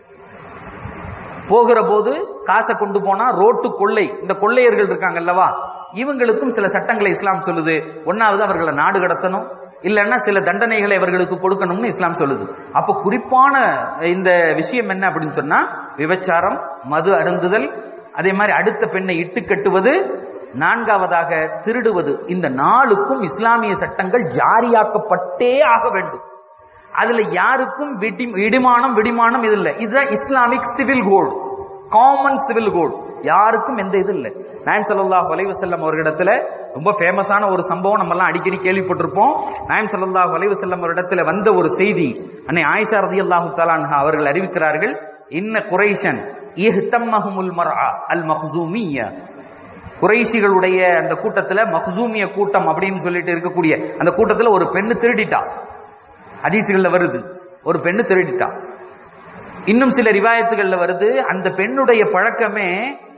போகிற போது காசை கொண்டு போனா ரோட்டு கொள்ளை, இந்த கொள்ளையர்கள் இருக்காங்க அல்லவா, இவங்களுக்கும் சில சட்டங்களை இஸ்லாம் சொல்லுது. 1வது அவர்களை நாடு கடத்தணும், இல்லைன்னா சில தண்டனைகளை அவர்களுக்கு கொடுக்கணும்னு இஸ்லாம் சொல்லுது. அப்ப குறிப்பான இந்த விஷயம் என்ன அப்படின்னு சொன்னா விபச்சாரம், மது அருந்துதல், அதே மாதிரி அடுத்த பெண்ணை இட்டு கட்டுவது, 4வதாக திருடுவது. இந்த 4க்கும் இஸ்லாமிய சட்டங்கள் ஜாரியாக்கப்பட்டே ஆக வேண்டும். அதுல யாருக்கும் விடிமானம் இது இல்லை. இதுதான் Islamic civil code, common civil code. யாருக்கும் எந்த இது இல்லை. நாயகம் ஸல்லல்லாஹு அலைஹி வஸல்லம் அவர்களிடத்துல ரொம்ப ஃபேமஸான ஒரு சம்பவம் நம்ம எல்லாம் அடிக்கடி கேள்விப்பட்டிருப்போம். நாயகம் ஸல்லல்லாஹு அலைஹி வஸல்லம் அவர்களிடத்துல வந்த ஒரு செய்தி, அன்னை ஆயிஷா ரலியல்லாஹு தஆலா அன்ஹா அவர்கள் அறிவிக்கிறார்கள், இன்ன குரைஷன் இஹ்தம்மஹுமுல் மர்ஆ அல் மக்ஸூமிய்யா, குறைஷிகளுடைய அந்த கூட்டத்துல மக்சூமிய கூட்டம் அப்படின்னு சொல்லிட்டு இருக்கக்கூடிய அந்த கூட்டத்துல ஒரு பெண்ணு திருடிட்டா. ஹதீஸ்கள்ல வருது, ஒரு பெண்ணு திருடிட்டா. இன்னும் சில ரிவாயத்துகள்ல வருது, அந்த பெண்ணுடைய பழக்கமே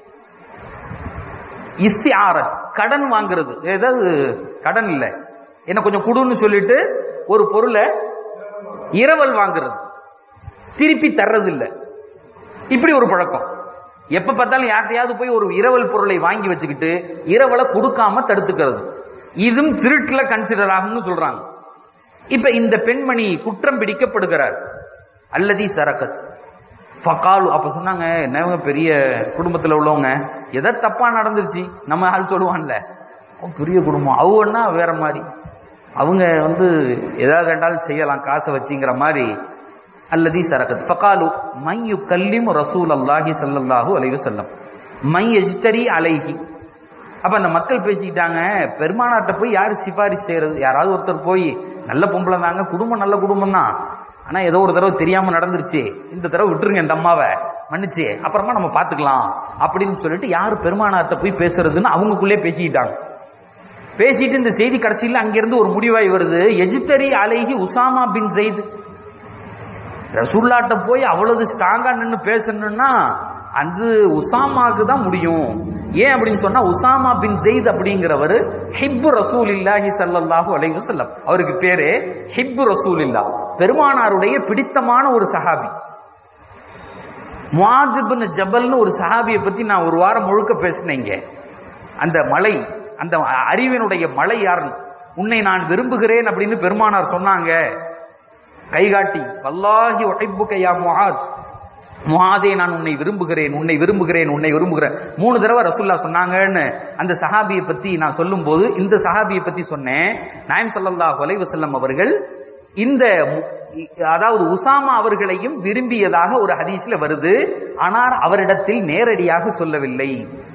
இஸ்திஆரத், கடன் வாங்குறது. ஏதாவது கடன் இல்ல, என்ன கொஞ்சம் குடுன்னு சொல்லிட்டு ஒரு பொருளை இரவல் வாங்குறது, திருப்பி தர்றது இல்ல. இப்படி ஒரு பழக்கம். எப்ப பார்த்தாலும் யார்ட்டையாவது போய் ஒரு இரவல் பொருளை வாங்கி வச்சுக்கிட்டு இரவலை கொடுக்காம தடுத்துக்கிறது, இதுவும் திருட்டுல கன்சிடர் ஆகும்னு சொல்றாங்க. இப்ப இந்த பெண்மணி குற்றம் பிடிக்கப்படுகிறார். அல்லதி சரகத் ஃபகாலு, அப்ப சொன்னாங்க, என்னவங்க பெரிய குடும்பத்துல உள்ளவங்க, எதை தப்பா நடந்துருச்சு நம்ம ஆள் சொல்லுவான்ல, பெரிய குடும்பம் அவன்னா வேற மாதிரி, அவங்க ஏதாவது ரெண்டாலும் செய்யலாம் காசை வச்சுங்கிற மாதிரி. அல்லதி சரகத் ஃபகாலு மை யுகல்லிமு ரசூலல்லாஹி ஸல்லல்லாஹு அலைஹி வஸல்லம் மை யஜ்தரி அலைஹி. அப்ப அந்த மக்கள் பேசிக்கிட்டாங்க, பெருமானார்ட்ட போய் யாரு சிபாரிசு செய்யறது? யாராவது ஒருத்தர் போய், நல்ல பொம்பளை தாங்க, குடும்பம் நல்ல குடும்பம் தான், ஆனா ஏதோ ஒரு தடவை தெரியாம நடந்துருச்சு, இந்த தடவை விட்டுருங்க இந்த அம்மாவை மன்னிச்சு, அப்புறமா நம்ம பாத்துக்கலாம் அப்படின்னு சொல்லிட்டு யாரு பெருமானார்ட்ட போய் பேசுறதுன்னு அவங்களுக்குள்ளே பேசிக்கிட்டாங்க. பேசிட்டு இந்த செய்தி கடைசியில் அங்கிருந்து ஒரு முடிவாய் வருது, எஜ்தரி அலைஹி உசாமா பின் ஸைத். ரசூலுல்லாஹ்ட்ட போய் அவ்வளவு ஸ்ட்ராங்கா நின்று பேசணும்னா அது உசாமாக்கு தான் முடியும். ஏன் அப்படின்னு சொன்னா, உசாமா பின் ஸைத் அப்படிங்கிறவர் ஹிப்பு ரசூலில்லாஹி ஸல்லல்லாஹு அலைஹி வஸல்லம், அவருக்கு பேரு ஹிப்பு ரசூலில்லாஹ், பெருமானாருடைய பிடித்தமான ஒரு சஹாபி. முஆத் இப்னு ஜபல்னு ஒரு சஹாபியை பத்தி நான் ஒரு வாரம் முழுக்க பேசினேங்க. அந்த மலை, அந்த அறிவினுடைய மலை யாருன்னு, உன்னை நான் விரும்புகிறேன் அப்படின்னு பெருமானார் சொன்னாங்க கைகாட்டி, வல்லாஹி உஹிப்புக யா முஆத், முஆதே நான் உன்னை விரும்புகிறேன், உன்னை விரும்புகிறேன், உன்னை விரும்புகிறேன் 3 தடவை ரசூலுல்லாஹ் சொன்னாங்கன்னு அந்த சஹாபியை பத்தி நான் சொல்லும் போது, இந்த சஹாபியை பத்தி சொன்னேன். நாயகம் ஸல்லல்லாஹு அலைஹி வஸல்லம் அவர்கள் இந்த, அதாவது உசாமா அவர்களையும் விரும்பியதாக ஒரு ஹதீஸ்ல வருது. ஆனால் அவரிடத்தில் நேரடியாக சொல்லவில்லை.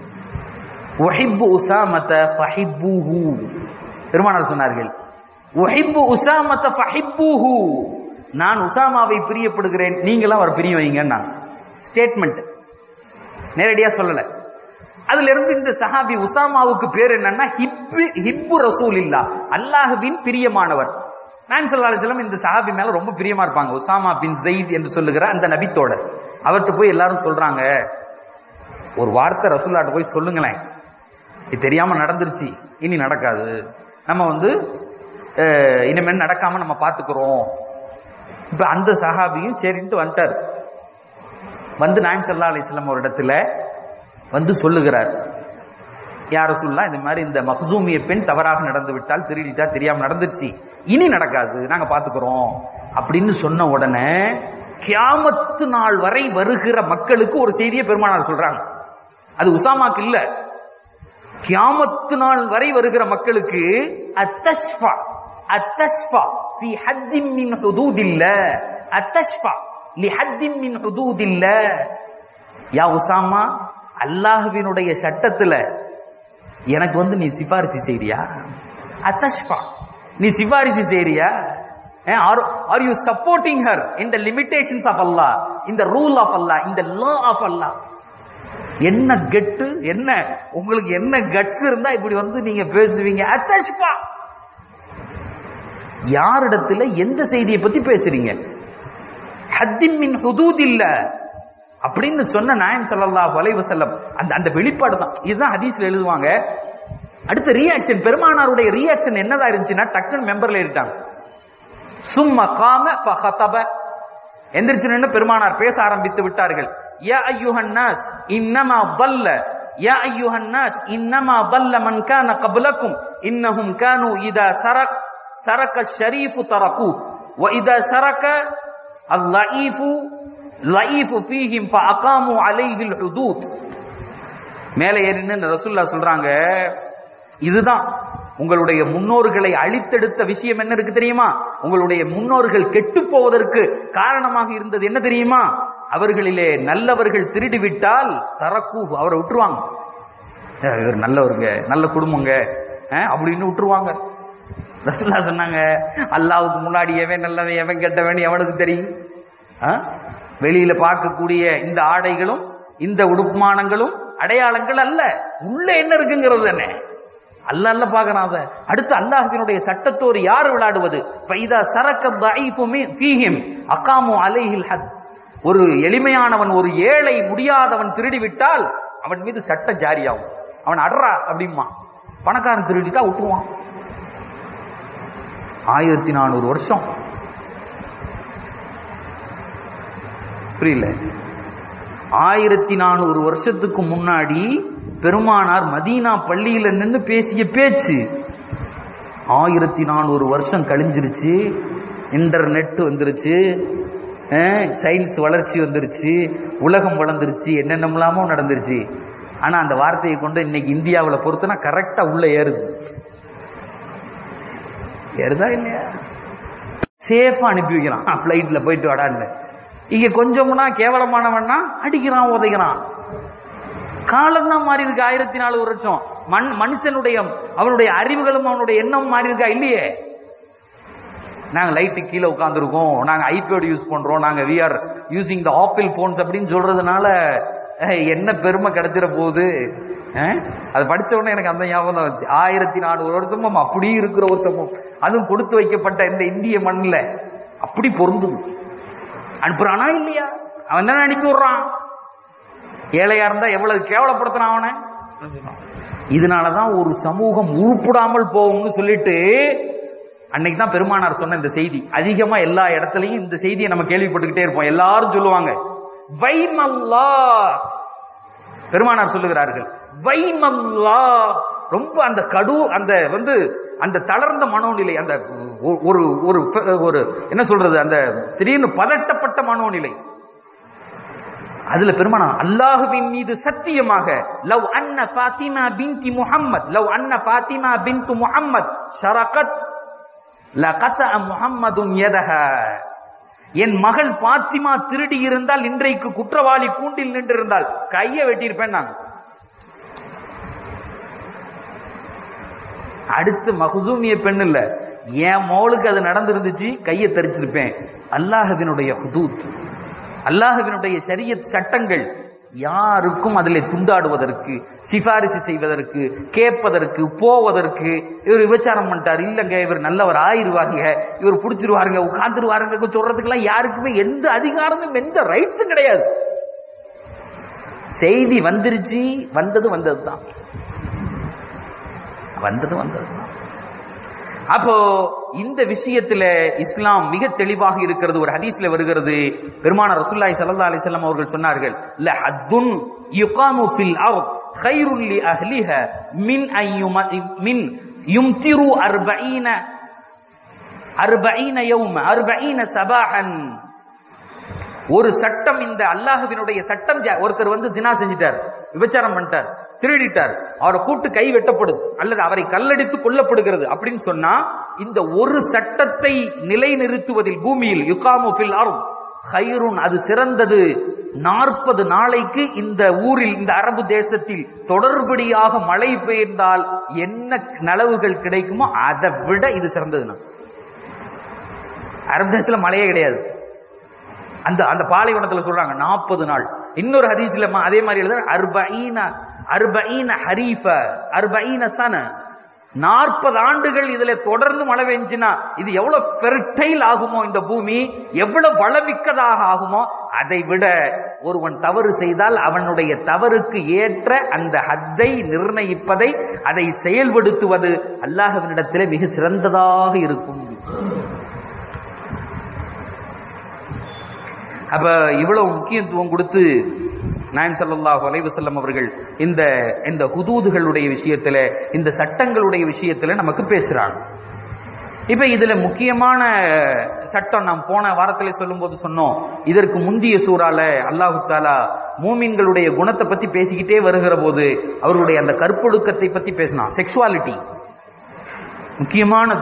உஹிப்பு உசாமத ஃபஹிப்புஹு, பெருமானார் சொன்னார்கள், உஹிப்பு உசாமத ஃபஹிப்புஹு, நான் உசாமாவை பிரியப்படுகிறேன், நீங்களும் அவர் பிரிய வைங்க. ஸ்டேட்மெண்ட் நேரடியா சொல்லல. அதுல இருந்து இந்த சஹாபி உசாமாவுக்கு பேர் என்னன்னா ஹிப்பு ரசூலில்லாஹ், அல்லாஹ்வின் பிரியமானவர். நாயகம் ஸல்லல்லாஹு அலைஹி வஸல்லம் இந்த சஹாபி மேல ரொம்ப பிரியமா இருப்பாங்க. உசாமா பின் ஸைத் என்று சொல்லுகிற அந்த நபித்தோடர். அவர்கிட்ட போய் எல்லாரும் சொல்றாங்க, ஒரு வார்த்தை ரசூலுல்லாஹ்ட்ட போய் சொல்லுங்களேன், இது தெரியாம நடந்துருச்சு, இனி நடக்காது, நம்ம இனிமேல் நடக்காம நம்ம பாத்துக்கிறோம். இப்ப அந்த சஹாபியும் சரின்ட்டு வந்துட்டார். நாயகம் ஸல்லல்லாஹு அலைஹி வஸல்லம் ஒரு இடத்துல சொல்லுகிறார், யா ரசூலுல்லாஹ், இந்த மாதிரி இந்த மக்சூமிய பெண் தவறாக நடந்து விட்டால், திருடிட்டா, தெரியாம நடந்துருச்சு, இனி நடக்காது, நாங்க பாத்துக்கிறோம் அப்படின்னு சொன்ன உடனே கியாமத்து நாள் வரை வருகிற மக்களுக்கு ஒரு செய்தியை பெருமானார் சொல்றாங்க. அது உசாமாக்கு இல்ல, கியாமத்து நாள் வரை வருகிற மக்களுக்கு அத்தஷ்ஃபா, அத்தஷ்ஃபா ஃபீ ஹத்தின் மின் ஹுதூதில்லாஹ், அத்தஷ்ஃபா லி ஹத்தின் மின் ஹுதூதில்லாஹ். யா உசாமா, அல்லாஹ்வினுடைய சட்டத்துல எனக்கு நீ சிபாரிசு செய்றியா? அத்தஷ்ஃபா, நீ சிபாரிசு செய்றியா? Are you supporting her in the limitations of Allah, in the rule of Allah, in the law of Allah? என்ன கெட்டு, என்ன உங்களுக்கு என்ன கட்ஸ் இருந்தா இப்படி நீங்க பேசுவீங்க? அத்தஷ்ஃபா, யாரிடத்துல எந்த செய்தியை பத்தி பேசுறீங்க? ஹத்தின் மின் ஹுதூதில்லாஹ் அப்படின்னு சொன்ன நாயகம் ஸல்லல்லாஹு அலைஹி வஸல்லம் அந்த வெளிப்பாடு தான். இதுதான் ஹதீஸ்ல எழுதுவாங்க. அடுத்த ரியாக்ஷன், பெருமானாருடைய ரியாக்ஷன் என்னதா இருந்துச்சுன்னா, டக்குன்னு மெம்பர்ல ஏறிட்டாங்க. சும்ம காம ஃபஹதப, எந்திரிச்சு நின்னு பெருமானார் பேச ஆரம்பித்து விட்டார்கள். யா அய்யுஹன் நாஸ் இன்னமா ضل, யா அய்யுஹன் நாஸ் இன்னமா ضل மன் கான قبلكم இன்னஹும் கானூ இதா சரக الشريف تركوه واذا سرق اللعيف فيهم فاقاموا عليه الحدود. மேலே ஏறின்னு ரசூலுல்லாஹ் சொல்றாங்க, இதுதான் உங்களுடைய முன்னோர்களை அழித்தெடுத்த விஷயம். என்ன இருக்கு தெரியுமா? உங்களுடைய முன்னோர்கள் கெட்டு போவதற்கு காரணமாக இருந்தது என்ன தெரியுமா? அவர்களிலே நல்லவர்கள் திருடிவிட்டால் தரக்கூ, அவரை விட்டுருவாங்க. இவர் நல்லவருங்க, நல்ல குடும்பங்க அப்படின்னு விட்டுருவாங்க. ரசூலுல்லாஹ் சொன்னாங்க, அல்லாஹ்வுக்கு முன்னாடி எவன் நல்லவன் எவன் கெட்டவன் எவனுக்கு தெரியும்? வெளியில பார்க்கக்கூடிய இந்த ஆடைகளும் இந்த உடுமானங்களும் அடையாளங்கள் அல்ல, உள்ள என்ன இருக்குங்கிறது தானே அல்ல அல்ல பாக்குறான். அதை அடுத்து அல்லாஹ்வினுடைய சட்டத்தோடு யார் விளையாடுவது? ஃபைதா சரக்க தஈஃபு ஃபீஹிம் அகாமு அலைஹில் ஹத். ஒரு எளிமையானவன், ஒரு ஏழை, முடியாதவன் திருடி விட்டால் அவன் மீது சட்டம் ஜாரியாகும். அவன் அட்ரா அப்படிமா, பணக்காரன் திருடிட்டா விட்டுருவான். 1400 வருஷம் புரியல. 1400 வருஷத்துக்கு முன்னாடி பெருமானார் மதீனா பள்ளியில நின்று பேசிய பேச்சு 1400 வருஷம் கழிஞ்சிருச்சு. இன்டர்நெட் வந்துருச்சு, சயின்ஸ் வளர்ச்சி வந்துருச்சு, உலகம் வளர்ந்துருச்சு, என்னென்னலாமோ நடந்துருச்சு. ஆனா அந்த வார்த்தையை கொண்டு இன்னைக்கு இந்தியாவில் பொறுத்தனா கரெக்டா உள்ள ஏறுது. ஏறுதா இல்லையா? சேஃபா அனுப்பி வைக்கிறான், பிளைட்ல போயிட்டு வாடான்னு. இங்க கொஞ்சம்னா கேவலமானவன்னா அடிக்கிறான், உதைக்கிறான். காலம் தான் மாறி இருக்கு. 1400 வருஷம் மனுஷனுடைய அவனுடைய அறிவுகளும் அவனுடைய எண்ணம் மாறி இருக்கா இல்லையே? நாங்க லைட்டு கீழே உட்கார்ந்துருக்கோம், நாங்க ஐபேட் யூஸ் பண்றோம், நாங்க we are using the Apple phones அப்படின்னு சொல்றதுனால என்ன பெருமை கிடைச்சிட போகுது? அது படிச்ச உடனே எனக்கு அந்த ஞாபகம் தான் வச்சு. 1400 வருஷமும் அப்படி இருக்கிற ஒரு சமூகம், அதுவும் கொடுத்து வைக்கப்பட்ட இந்த இந்திய மண்ணில் அப்படி பொருந்துது. அனுப்புறானா இல்லையா? அவன் தானே அனுப்பி விடுறான். ஏழையா இருந்தா எவ்வளவு கேவலப்படுத்தினான் அவனை. இதனாலதான் ஒரு சமூகம் உருப்படாமல் போகும்னு சொல்லிட்டு அன்னைக்கு தான் பெருமானார் சொன்ன இந்த செய்தி. அதிகமா எல்லா இடத்துலயும் இந்த செய்தியை நம்ம கேள்விப்பட்டுக்கிட்டே இருப்போம். எல்லாரும் சொல்லுவாங்க வைமல்லா. பெருமானார் சொல்லுகிறார்கள் வைமல்லா. ரொம்ப அந்த அந்த அந்த தளர்ந்த மனோநிலை, அந்த ஒரு ஒரு என்ன சொல்றது, அந்த திடீர்னு பதட்டப்பட்ட மனோநிலை. அதுல பெருமானா அல்லாஹ்வின் மீது சத்தியமாக லவ் அன்ன ஃபாத்திமா பின்தி முஹம்மத் லவ் அன்ன ஃபாத்திமா பின்து முஹம்மத் ஷரகத் லகத முஹம்மதுன் யதஹா. என் மகள் பாத்திமா திருடி இருந்தால், இன்றைக்கு குற்றவாளி கூண்டில் நின்று இருந்தால் கையை வெட்டியிருப்பேன் நான். அடுத்து மஹ்சூமிய பெண் இல்ல, என் மோளுக்கு அது நடந்திருந்துச்சு, கையை தரிச்சிருப்பேன். அல்லாஹ்வினுடைய ஹுதூத், அல்லாஹ்வினுடைய ஷரியத் சட்டங்கள் யாருக்கும் அதிலே துண்டாடுவதற்கு, சிபாரிசு செய்வதற்கு, கேட்பதற்கு, போவதற்கு. இவர் விபச்சாரம் பண்ணிட்டார், இல்லங்க இவர் நல்லவர் ஆயிருவாங்க, இவர் பிடிச்சிருவாருங்க, உட்கார்ந்துருவாருங்க சொல்றதுக்கெல்லாம் யாருக்குமே எந்த அதிகாரமும் எந்த ரைட்ஸும் கிடையாது. செய்தி வந்துருச்சு, வந்ததுதான். அப்போ இந்த விஷயத்துல இஸ்லாம் மிக தெளிவாக இருக்கிறது. ஒரு ஹதீஸ்ல வருகிறது, பெருமானார் ரசூலுல்லாஹி ஸல்லல்லாஹு அலைஹி வஸல்லம் அவர்கள் சொன்னார்கள், ல ஹத்துன் யுகாமு ஃபில் அர்த் கைருன் லி அஹ்லிஹா மின் யும்திரு 40 யௌம 40 சபாஹன். ஒரு சட்டம், இந்த அல்லாஹ்வினுடைய சட்டம். ஒருத்தர் ஜினா செஞ்சிட்டார், விபச்சாரம் பண்ணிட்டார், திருடிட்டார், அவரை கூட்டு கை வெட்டப்படுது அல்லது அவரை கல்லடித்து கொல்லப்படுகிறது அப்படின்னு சொன்னா, இந்த ஒரு சட்டத்தை நிலைநிறுத்துவதில் பூமியில் யுகாமு ஃபில் அர்த் கைருன், அது சிறந்தது. 40 நாளைக்கு இந்த ஊரில், இந்த அரபு தேசத்தில் தொடர்படியாக மழை பெய்ந்தால் என்ன நலவுகள் கிடைக்குமோ அதை விட இது சிறந்ததுன்னா. அரபு தேசத்துல மழையே கிடையாது, அந்த பாலைவனத்துல சொல்றாங்க 40 நாள். இன்னொரு ஹதீஸ்ல அதே மாதிரி எழுத 40 ஹரீஃப 40 சன, 40 ஆண்டுகள் இதுல தொடர்ந்து மழை பெஞ்சுனா இது எவ்வளவு ஃபெர்டைல் ஆகுமோ, இந்த பூமி எவ்வளவு வளமிக்கதாக ஆகுமோ. அதை விட ஒருவன் தவறு செய்தால் அவனுடைய தவறுக்கு ஏற்ற அந்த ஹத்தை நிர்ணயிப்பதை, அதை செயல்படுத்துவது அல்லாஹ்வினிடத்திலே மிக சிறந்ததாக இருக்கும். அப்ப இவ்வளவு முக்கியத்துவம் கொடுத்து நாயகம் ஸல்லல்லாஹு அலைஹி வஸல்லம் அவர்கள் இந்த ஹுதூதுகளுடைய விஷயத்துல, இந்த சட்டங்களுடைய விஷயத்துல நமக்கு பேசுறாங்க. இப்ப இதுல முக்கியமான சட்டம் நாம் போன வாரத்திலே சொல்லும் போது சொன்னோம், இதற்கு முந்திய சூறால அல்லாஹு தஆலா மூமின்களுடைய குணத்தை பத்தி பேசிக்கிட்டே வருகிற போது அவர்களுடைய அந்த கற்பொழுக்கத்தை பத்தி பேசினான். செக்சுவாலிட்டி முக்கியமானது.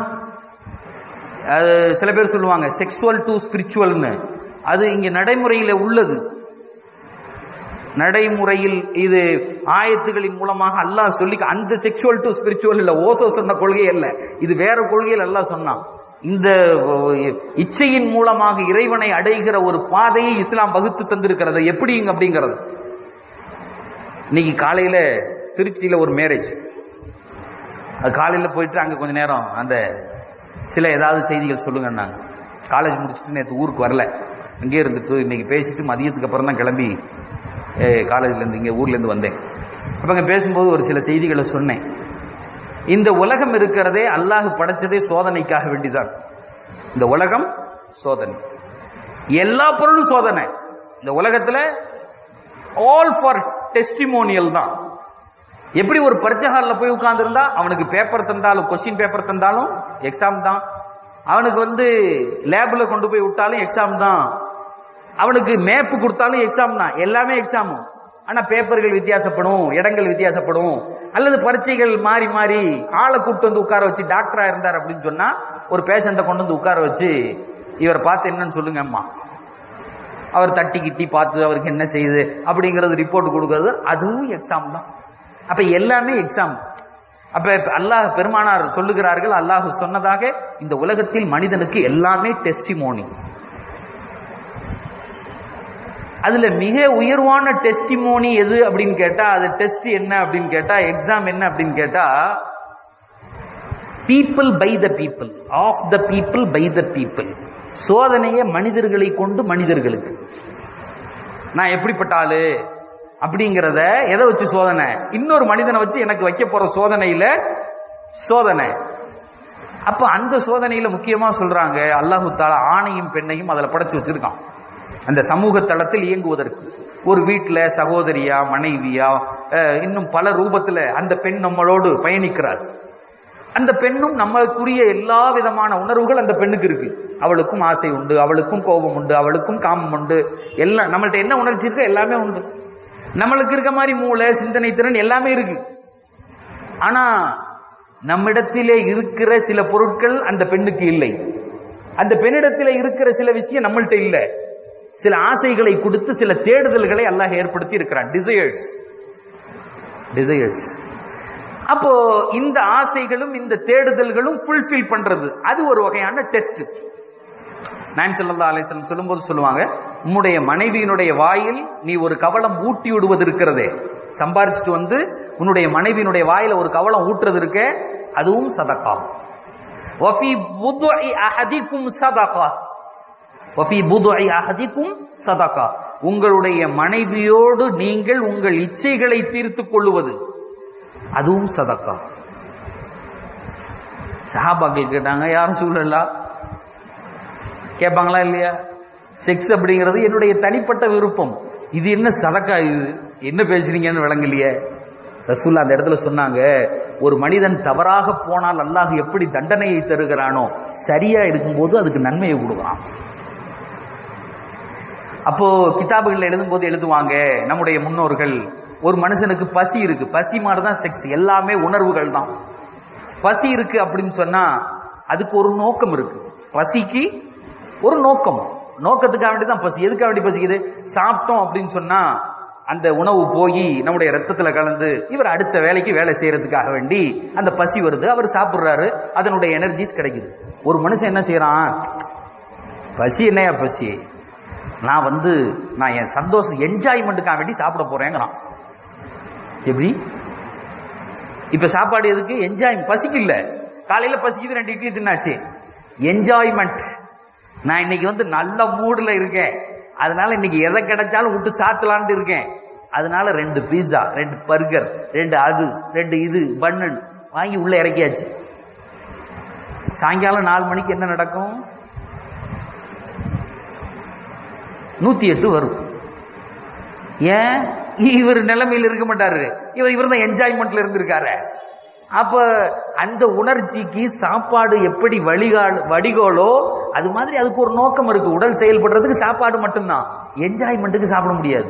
சில பேர் சொல்லுவாங்க செக்சுவல் டு ஸ்பிரிச்சுவல்னு. அது இங்க நடைமுறையில உள்ளது. நடைமுறையில் இது ஆயத்துகளின் மூலமாக அல்லாஹ் சொல்லி, அந்த செக்சுவல் டு ஸ்பிரிச்சுவல் இல்ல, ஓசோ சொன்ன கொள்கை அல்ல, இது வேற கொள்கையில் அல்லாஹ் சொன்னான். இந்த இச்சையின் மூலமாக இறைவனை அடைகிற ஒரு பாதையை இஸ்லாம் வகுத்து தந்திருக்கிறது. எப்படி அப்படிங்கிறது இன்னைக்கு காலையில திருச்சியில ஒரு மேரேஜ். அது காலையில போயிட்டு அங்க கொஞ்ச நேரம் அந்த சில ஏதாவது செய்திகள் சொல்லுங்கன்னாங்க. காலேஜ் முடிச்சுட்டு நேற்று ஊருக்கு வரல, இங்கே இருந்துட்டு இன்னைக்கு பேசிட்டு மதியத்துக்கு அப்புறம் தான் கிளம்பி காலேஜ்லேருந்து இங்கே ஊர்லேருந்து வந்தேன். அப்போ அங்கே பேசும்போது ஒரு சில செய்திகளை சொன்னேன். இந்த உலகம் இருக்கிறதே அல்லாஹ் படைச்சதே சோதனைக்காக வேண்டிதான். இந்த உலகம் சோதனை, எல்லா பொருளும் சோதனை. இந்த உலகத்தில் ஆல் ஃபார் டெஸ்டிமோனியல் தான். எப்படி ஒரு பரீட்சை ஹாலில் போய் உட்கார்ந்துருந்தா அவனுக்கு பேப்பர் தந்தாலும், கொஸ்டின் பேப்பர் தந்தாலும் எக்ஸாம் தான். அவனுக்கு லேபில் கொண்டு போய் விட்டாலும் எக்ஸாம் தான். அவனுக்கு மேப்பு கொடுத்தாலும் எக்ஸாம் தான். எல்லாமே எக்ஸாம். ஆனா பேப்பர்கள் வித்தியாசப்படும், இடங்கள் வித்தியாசப்படும், அல்லது பரீட்சைகள் மாறி மாறி ஆளை கூப்பிட்டு வந்து உட்கார வச்சு, டாக்டரா இருந்தார் அப்படின்னு சொன்னா ஒரு பேஷண்ட்டை கொண்டு வந்து உட்கார வச்சு இவரை பார்த்து என்னன்னு சொல்லுங்க அம்மா, அவர் தட்டி கிட்டி பார்த்து அவருக்கு என்ன செய்யுது அப்படிங்கிறது ரிப்போர்ட் கொடுக்கறது, அதுவும் எக்ஸாம் தான். அப்ப எல்லாமே எக்ஸாம். அப்ப அல்லாஹ் பெருமானார் சொல்லுகிறார்கள், அல்லாஹ் சொன்னதாக இந்த உலகத்தில் மனிதனுக்கு எல்லாமே டெஸ்டிமோனி. அதுல மிக உயர்வான டெஸ்டிமோனி எது அப்படின்னு கேட்டா, அது டெஸ்ட் என்ன அப்படின்னு கேட்டா, எக்ஸாம் என்ன அப்படின்னு கேட்டா, people by the people, of the people by the people. சோதனையை மனிதர்களை கொண்டு மனிதர்களுக்கு. நான் எப்படிப்பட்ட ஆளு அப்படிங்கிறத எதை வச்சு சோதனை? இன்னொரு மனிதனை வச்சு எனக்கு வைக்க போற சோதனையில சோதனை. அப்ப அந்த சோதனையில முக்கியமா சொல்றாங்க, அல்லாஹு தஆலா ஆணையும் பெண்ணையும் அதுல படைச்சு வச்சிருக்கான். அந்த சமூக தளத்தில் இயங்குவதற்கு ஒரு வீட்டுல சகோதரியா, மனைவியா, இன்னும் பல ரூபத்துல அந்த பெண் நம்மளோடு பயணிக்கிறார். அந்த பெண்ணும் நம்மளுக்குரிய எல்லா விதமான உணர்வுகள் அந்த பெண்ணுக்கு இருக்கு. அவளுக்கும் ஆசை உண்டு, அவளுக்கும் கோபம் உண்டு, அவளுக்கும் காமம் உண்டு. எல்லாம் நம்மள்ட்ட என்ன உணர்ச்சி இருக்கு எல்லாமே உண்டு. நம்மளுக்கு இருக்க மாதிரி மூளை, சிந்தனை திறன் எல்லாமே இருக்கு. ஆனா நம்மிடத்திலே இருக்கிற சில பொருட்கள் அந்த பெண்ணுக்கு இல்லை. அந்த பெண்ணிடத்திலே இருக்கிற சில விஷயம் நம்மள்ட்ட இல்லை. சில ஆசைகளை கொடுத்து சில தேடுதல்களை அல்லாஹ் ஏற்படுத்தி இருக்கிறான். டிசையர்ஸ். அப்போ இந்த ஆசைகளும் இந்த தேடுதல்களும் ஃபுல்ஃபில் பண்றது, அது ஒரு வகையான டெஸ்ட். நாயகம் ஸல்லல்லாஹு அலைஹி வஸல்லம் சொல்லும்போது சொல்லுவாங்க, உம்முடைய மனைவியினுடைய வாயில் நீ ஒரு கவளம் ஊட்டி விடுவது இருக்கிறதே, சம்பாரிச்சுட்டு வந்து உன்னுடைய மனைவியினுடைய வாயில ஒரு கவளம் ஊட்டுறது இருக்கே, அதுவும் சதகா. வஃபி புதுஇ அஹதிக்கும் சதகா, வஃபி புதுஇ அஹதிக்கும் சதகா. உங்களுடைய மனைவியோடு நீங்கள் உங்கள் இச்சைகளை தீர்த்துக் கொள்வது, அதுவும் சதகா. சஹாபாக்கள் கேட்டாங்க, யாரும் சூழலா கேட்பாங்களா இல்லையா? செக்ஸ் அப்படிங்கிறது என்னுடைய தனிப்பட்ட விருப்பம், இது என்ன சதக்கா, இது என்ன பேசுறீங்கன்னு விளங்கலையே. ரசூல் அந்த இடத்துல சொன்னாங்க, ஒரு மனிதன் தவறாக போனால் அல்லாஹ் எப்படி தண்டனையை தருகிறானோ, சரியா இருக்கும்போது அதுக்கு நன்மையை கொடுக்கலாம். அப்போ கிதாபுகள் எழுதும் போது எழுதுவாங்க நம்முடைய முன்னோர்கள், ஒரு மனுஷனுக்கு பசி இருக்கு, பசி மாதிரிதான் செக்ஸ், எல்லாமே உணர்வுகள் தான். பசி இருக்கு அப்படின்னு சொன்னா அதுக்கு ஒரு நோக்கம் இருக்கு. பசிக்கு ஒரு நோக்கம், நோக்கத்துக்காக வேண்டி தான் பசி. எதுக்காக வேண்டி பசிக்குது? சாப்பிட்டோம் அப்படின்னு சொன்னா அந்த உணவு போய் நம்முடைய ரத்தத்துல கலந்து இவர் அடுத்த வேலைக்கு வேலை செய்யறதுக்காக வேண்டி அந்த பசி வருது, அவர் சாப்பிடுறாரு, அதனுடைய எனர்ஜிஸ் கிடைக்குது. ஒரு மனுஷன் என்ன செய்யறான், பசி என்னையா பசி, நான் என் சந்தோஷம் என்ஜாய்மெண்ட்டுக்காக வேண்டி சாப்பிட போறேங்கிறான். எப்படி? இப்ப சாப்பாடு எதுக்கு? என்ஜாய். பசிக்கு இல்ல, காலையில பசிக்குது 2 இட்லி தின்னாச்சு, என்ஜாய்மெண்ட். நான் இன்னைக்கு நல்ல மூடுல இருக்கேன், அதனால இன்னைக்கு எதை கிடைச்சாலும் விட்டு சாத்தலான்ட்டு இருக்கேன், அதனால 2 பீஸா, 2 பர்கர், 2 அது, 2 இது பன்னு வாங்கி உள்ள இறக்கியாச்சு. சாயங்காலம் 4 மணிக்கு என்ன நடக்கும்? 108 வரும். ஏன்? இவர் நிலைமையில் இருக்க மாட்டாரு, இவர் தான் என்ஜாய்மெண்ட்ல இருந்திருக்காரு. அப்ப அந்த உணர்ச்சிக்கு சாப்பாடு எப்படி வடிகோலோ அது மாதிரி அதுக்கு ஒரு நோக்கம் இருக்கு. உடல் செயல்படுறதுக்கு சாப்பாடு மட்டும்தான், என்ஜாய்மெண்ட்டுக்கு சாப்பிட முடியாது.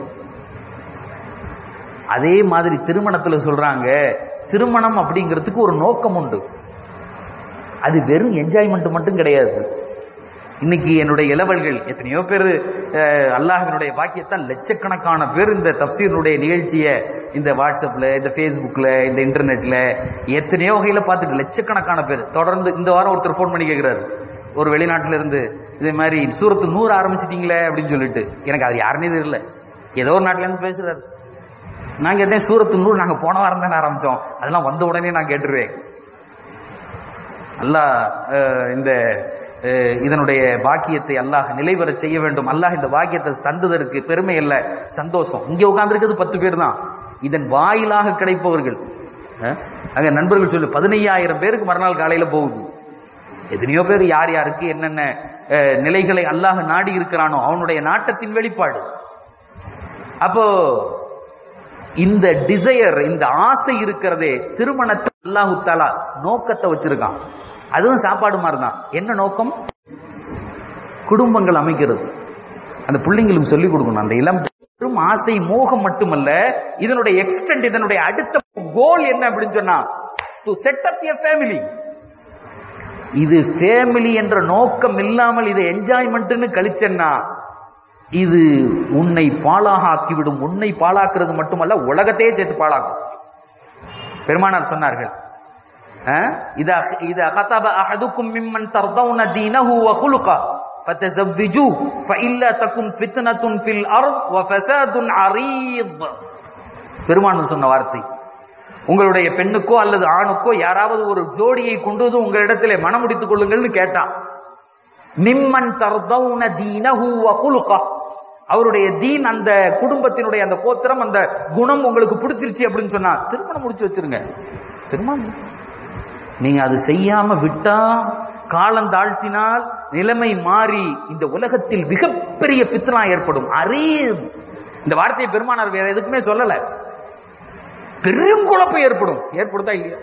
அதே மாதிரி திருமணத்துல சொல்றாங்க, திருமணம் அப்படிங்கிறதுக்கு ஒரு நோக்கம் உண்டு, அது வெறும் என்ஜாய்மெண்ட் மட்டும் கிடையாது. இன்னைக்கு என்னுடைய இளவல்கள் எத்தனையோ பேர், அல்லாஹ்வினுடைய பாக்கியத்தால் லட்சக்கணக்கான பேர் இந்த தஃப்சீருடைய நிகழ்ச்சியை இந்த வாட்ஸ்அப்ல, இந்த ஃபேஸ்புக்ல, இந்த இன்டர்நெட்ல எத்தனையோ வகையில பார்த்துட்டு லட்சக்கணக்கான பேர் தொடர்ந்து. இந்த வாரம் ஒருத்தர் ஃபோன் பண்ணி கேட்கிறாரு, ஒரு வெளிநாட்டுல இருந்து, இதே மாதிரி சூரத்து 100 ஆரம்பிச்சிட்டீங்களே அப்படின்னு சொல்லிட்டு. எனக்கு அது யாருன்னே தெரியல, ஏதோ ஒரு நாட்டுல இருந்து பேசுறாரு. நான் கேட்டேன், சூரத்து நூர் நாங்க போன வாரம் தானே ஆரம்பிச்சோம், அதெல்லாம் வந்த உடனே நான் கேட்டுருவேன். அல்லாஹ் இந்த இதனுடைய பாக்கியத்தை அல்லாஹ் நிலைவர செய்ய வேண்டும். அல்லாஹ் இந்த பாக்கியத்தை தந்ததற்கு பெருமை அல்ல, சந்தோஷம். இங்க உட்கார்ந்துருக்கிறது 10 பேர் தான், இதன் வாயிலாக கிடைப்பவர்கள். அங்க நண்பர்கள் சொல்லு 15,000 பேருக்கு மறுநாள் காலையில போகுது. எத்தனையோ பேர் யார் யாருக்கு என்னென்ன நிலைகளை அல்லாஹ் நாடி இருக்கிறானோ அவனுடைய நாட்டத்தின் வெளிப்பாடு. அப்போ இந்த டிசையர், இந்த ஆசை இருக்கிறதே, திருமணத்தை அல்லாஹு தஆலா நோக்கத்தை வச்சிருக்கான். அதுவும் சாப்பாடு மாதிரி தான். என்ன நோக்கம்? குடும்பங்கள் அமைக்கிறது. அந்த பிள்ளைங்களுக்கு சொல்லிக் கொடுக்கணும். அந்த இளம் ஆசை மோகம் மட்டுமல்ல, இதனுடைய எக்ஸ்டெண்ட், இதனுடைய அடுத்த கோல் என்ன அப்படின்னு சொன்னா, to set up a family. இது ஃபேமிலி என்ற நோக்கம் இல்லாமல் இதை என்ஜாய்மெண்ட்னு கழிச்சேன்னா இது உன்னை பாழாக ஆக்கிவிடும். உன்னை பாழாக்குறது மட்டுமல்ல, உலகத்தையே சேர்த்து பாழாக்கும். பெருமானார் சொன்னார்கள், இதா கதப அஹதுக்கும் மிம்மன் தர்தவுன தீனஹு வ குலுகா ஃபதஸவ்விஜூ ஃபஇல்லா தகும் ஃபித்னத்துன் ஃபில் அர்த் வ ஃபஸாதுன் அரீத். பெருமானார் சொன்ன வார்த்தை, உங்களுடைய பெண்ணுக்கோ அல்லது ஆணுக்கோ யாராவது ஒரு ஜோடியை கொண்டு வந்து உங்களிடத்திலே மனம் முடித்துக் கொள்ளுங்கள்னு கேட்டான். மிம்மன் தர்தவுன தீனஹு வ குலுகா, அவருடைய தீன், அந்த குடும்பத்தினுடைய அந்த கோத்திரம், அந்த குணம் உங்களுக்கு பிடிச்சிருச்சு அப்படின்னு சொன்னா திருமணம் முடிச்சு வச்சிருங்க. திருமணம் நீங்க அது செய்யாம விட்டா, காலம் தாழ்த்தினால் நிலைமை மாறி இந்த உலகத்தில் மிகப்பெரிய ஃபித்னா ஏற்படும். அரீத், இந்த வார்த்தையை பெருமானார் வேற எதுக்குமே சொல்லல. பெரும் குழப்பம் ஏற்படும். ஏற்படுதா இல்லையா?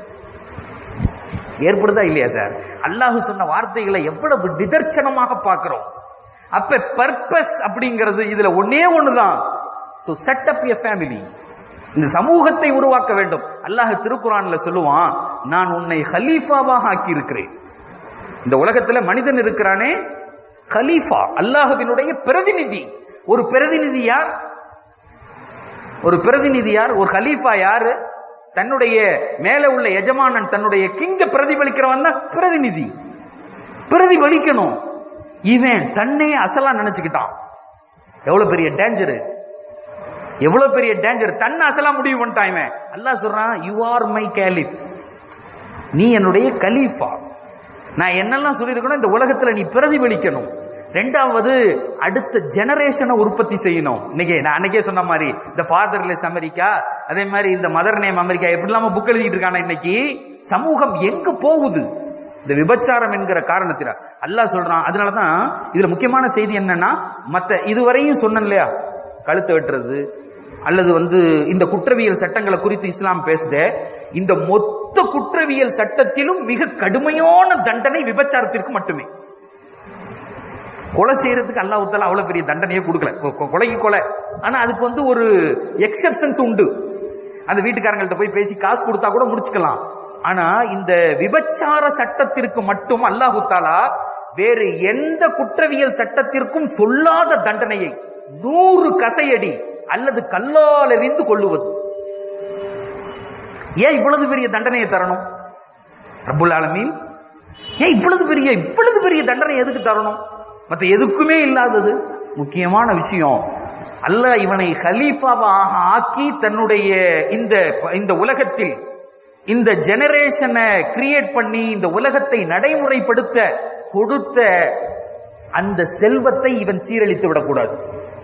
ஏற்படுதா இல்லையா சார்? அல்லாஹ் சொன்ன வார்த்தைகளை எவ்வளவு நிதர்சனமாக பார்க்கிறோம். அப்ப பர்பஸ் அப்படிங்கிறது இதுல ஒன்னே ஒண்ணுதான், to set up a family. இந்த சமூகத்தை உருவாக்க வேண்டும். அல்லாஹ் திருக்குர்ஆன்ல சொல்லுவான், நான் உன்னை ஹலீஃபாவாக ஆக்கி இருக்கிறேன். இந்த உலகத்துல மனிதன் இருக்கிறானே, ஹலீஃபா, அல்லாஹ்வினுடைய பிரதிநிதி. ஒரு பிரதிநிதி யார்? ஒரு பிரதிநிதி யார்? ஒரு ஹலீஃபா யாரு? தன்னுடைய மேல உள்ள எஜமானன், தன்னுடைய கிங்க பிரதிபலிக்கிறவன் தான் பிரதிநிதி. பிரதிபலிக்கணும். இவன் தன்னை அசலா நினைச்சுக்கிட்டான். எவ்வளவு பெரிய டேஞ்சர், எவ்வளவு பெரிய டேஞ்சர். தன்னை அசலா முடிவு பண்ணிட்டான் இவன். அல்லாஹ் சொல்றான், யூ ஆர் மை கலீஃப், நீ என்னுடைய கலீஃபா. நான் என்னெல்லாம் சொல்லியிருக்கணும், இந்த உலகத்துல நீ பிரதிபலிக்கணும். ரெண்டாவது, அடுத்த ஜெனரேஷனை உற்பத்தி செய்யணும். இன்னைக்கு நான் அன்னைக்கே சொன்ன மாதிரி இந்த ஃபாதர்லெஸ் அமெரிக்கா, அதே மாதிரி இந்த மதர் நேம் அமெரிக்கா, எப்படி இல்லாம புக் எழுதிட்டு இருக்கான. இன்னைக்கு சமூகம் எங்க போகுது? இந்த விபச்சாரம் என்கிற காரணத்தில அல்லாஹ் சொல்றான். அதனாலதான் இதுல முக்கியமான செய்தி என்னன்னா, மத்த இதுவரையும் சொன்னேன் இல்லையா, கழுத்தை வெட்டுறது அல்லது இந்த குற்றவியல் சட்டங்களை குறித்து இஸ்லாம் பேசுதே, இந்த மொத்த குற்றவியல் சட்டத்திலும் மிக கடுமையான தண்டனை விபச்சாரத்திற்கு மட்டுமே. கொலை செய்யறதுக்கு அல்லாஹ் தஆலா அவ்வளவு பெரிய தண்டனையே கொடுக்கல. கொலைக்கு கொலை. ஆனா அதுக்கு ஒரு எக்ஸெப்ஷன்ஸ் உண்டு. அந்த வீட்டுக்காரங்கள்ட்ட போய் பேசி காசு கொடுத்தா கூட முடிச்சுக்கலாம். ஆனா இந்த விபச்சார சட்டத்திற்கு மட்டும் அல்லாஹ் தஆலா வேறு எந்த குற்றவியல் சட்டத்திற்கும் சொல்லாத தண்டனையை, 100 கசையடி அல்லது கல்லால் எறிந்து கொள்ளுவது. ஏன் இவ்வளவு பெரிய தண்டனையை தரணும்? ரப்புல் ஆலமீன் ஏன் இவ்வளவு பெரிய தண்டனை எதுக்கு தரணும்? மற்ற எதுக்குமே இல்லாதது முக்கியமான விஷயம். அல்லாஹ் இவனை கலீஃபாவாக ஆக்கி தன்னுடைய இந்த உலகத்தில் இந்த ஜெனரேஷனை கிரியேட் பண்ணி இந்த உலகத்தை நடைமுறைப்படுத்த கொடுத்த அந்த செல்வத்தை இவன் சீரழித்து விடக்கூடாது.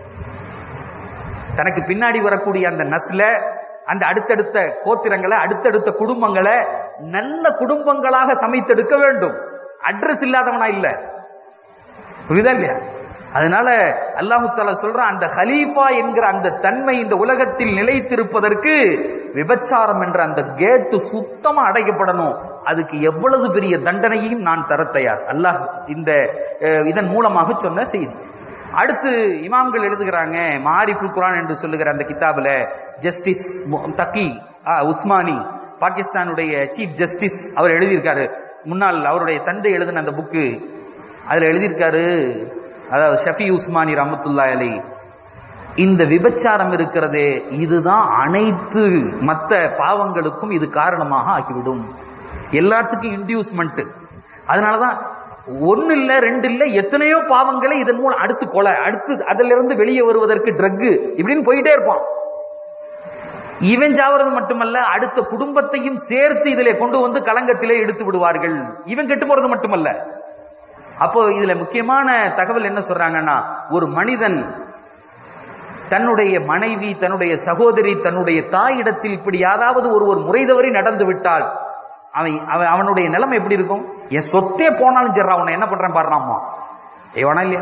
தனக்கு பின்னாடி வரக்கூடிய அந்த நஸ்ல, அந்த அடுத்தடுத்த கோத்திரங்களை, அடுத்தடுத்த குடும்பங்களை நல்ல குடும்பங்களாக சமைத்தெடுக்க வேண்டும். அட்ரஸ் இல்லாதவனா இல்ல, புரியுதா இல்லையா? அதனால அல்லாஹ் தஆலா சொல்றான், அந்த கலீஃபா என்கிற அந்த தன்மை இந்த உலகத்தில் நிலைத்திருப்பதற்கு விபச்சாரம் என்ற அந்த கேட்டு சுத்தமா அடைக்கப்படணும். அதுக்கு எவ்வளவு பெரிய தண்டனையையும் நான் தர தயார். அல்லாஹ் இதன் மூலமாக சொன்ன செய்தி. அடுத்து இமாம்கள் எழுதுகிறாங்க, மாரிஃபுல் குர்ஆன் என்று சொல்லுகிற அந்த கிதாபுல ஜஸ்டிஸ் தகி உஸ்மானி, பாகிஸ்தானுடைய சீஃப் ஜஸ்டிஸ், அவர் எழுதியிருக்காரு. முன்னால் அவருடைய தந்தை எழுதின அந்த புக்கு, அதுல எழுதியிருக்காரு, அதாவது ஷஃபி உஸ்மானி ரஹ்மத்துல்லாஹி அலைஹி, இந்த விபச்சாரம் இருக்கிறதே இதுதான் அனைத்து மற்ற பாவங்களுக்கும் இது காரணமாக ஆக்கிவிடும். எல்லாத்துக்கும் இன்டியூஸ்மெண்ட். அதனாலதான் 1 இல்ல 2 இல்ல எத்தனையோ பாவங்களை இதன் மூலம், அடுத்து கொலை, அடுத்து அதிலிருந்து வெளியே வருவதற்கு ட்ரக், இப்படின்னு போயிட்டே இருப்பான். இவன் சாவது மட்டுமல்ல, அடுத்த குடும்பத்தையும் சேர்த்து இதிலே கொண்டு வந்து களங்கத்திலே எடுத்து விடுவார்கள். இவன் கெட்டு போறது மட்டுமல்ல. அப்போ இதுல முக்கியமான தகவல் என்ன சொல்றாங்கன்னா, ஒரு மனிதன் தன்னுடைய மனைவி, தன்னுடைய சகோதரி, தன்னுடைய தாயிடத்தில் இப்படி யாராவது ஒருவர் முறை தவறி நடந்து விட்டால் அவனுடைய நிலைமை எப்படி இருக்கும்? என் சொத்தே போனாலும் சரி, அவனை என்ன பண்றேன் பாடுறாமா, ஏவனா இல்லையா?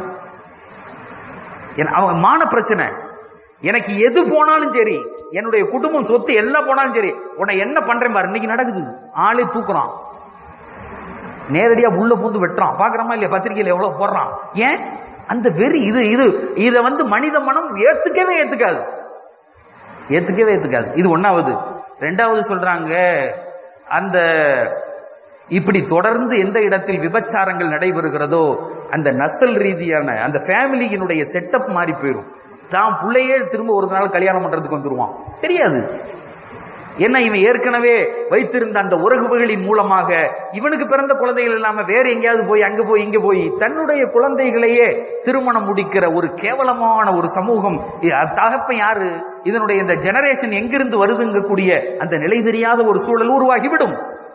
அவன் மான பிரச்சனை. எனக்கு எது போனாலும் சரி, என்னுடைய குடும்பம் சொத்து எல்லாம் போனாலும் சரி, உன்னை என்ன பண்றேன் பாரு. இன்னைக்கு நடக்குது, ஆளே தூக்குறான், நேரடியா உள்ள பூந்து வெட்டுறான். பாக்குறமா இல்லையா? பத்திரிகையில எவ்வளவு போடுறான். ஏன்? அந்த வெறி. இத மனித மனம் ஏத்துக்கவே ஏத்துக்காது. இது ஒன்னாவது. ரெண்டாவது சொல்றாங்க, அந்த இப்படி தொடர்ந்து எந்த இடத்தில் விபச்சாரங்கள் நடைபெறுகிறதோ அந்த நஸ்ல் ரீதியான அந்த ஃபேமிலியினுடைய செட்டப் மாறி போயிடும். தான் பிள்ளையே திரும்ப ஒரு நாள் கல்யாணம் பண்றதுக்கு வந்துருவான், தெரியாது. ஏன்னா இவன் ஏற்கனவே வைத்திருந்த அந்த உறவுகளின் மூலமாக இவனுக்கு பிறந்த குழந்தைகள் இல்லாம வேற எங்கேயாவது போய் அங்க போய் இங்க போய் தன்னுடைய குழந்தைகளையே திருமணம் முடிக்கிற ஒரு கேவலமான ஒரு சமூகம். தகப்பன் யாரு? இதனுடைய இந்த ஜெனரேஷன் எங்கிருந்து வருதுங்க கூடிய அந்த நிலை தெரியாத ஒரு சூழல் உருவாகிவிடும்.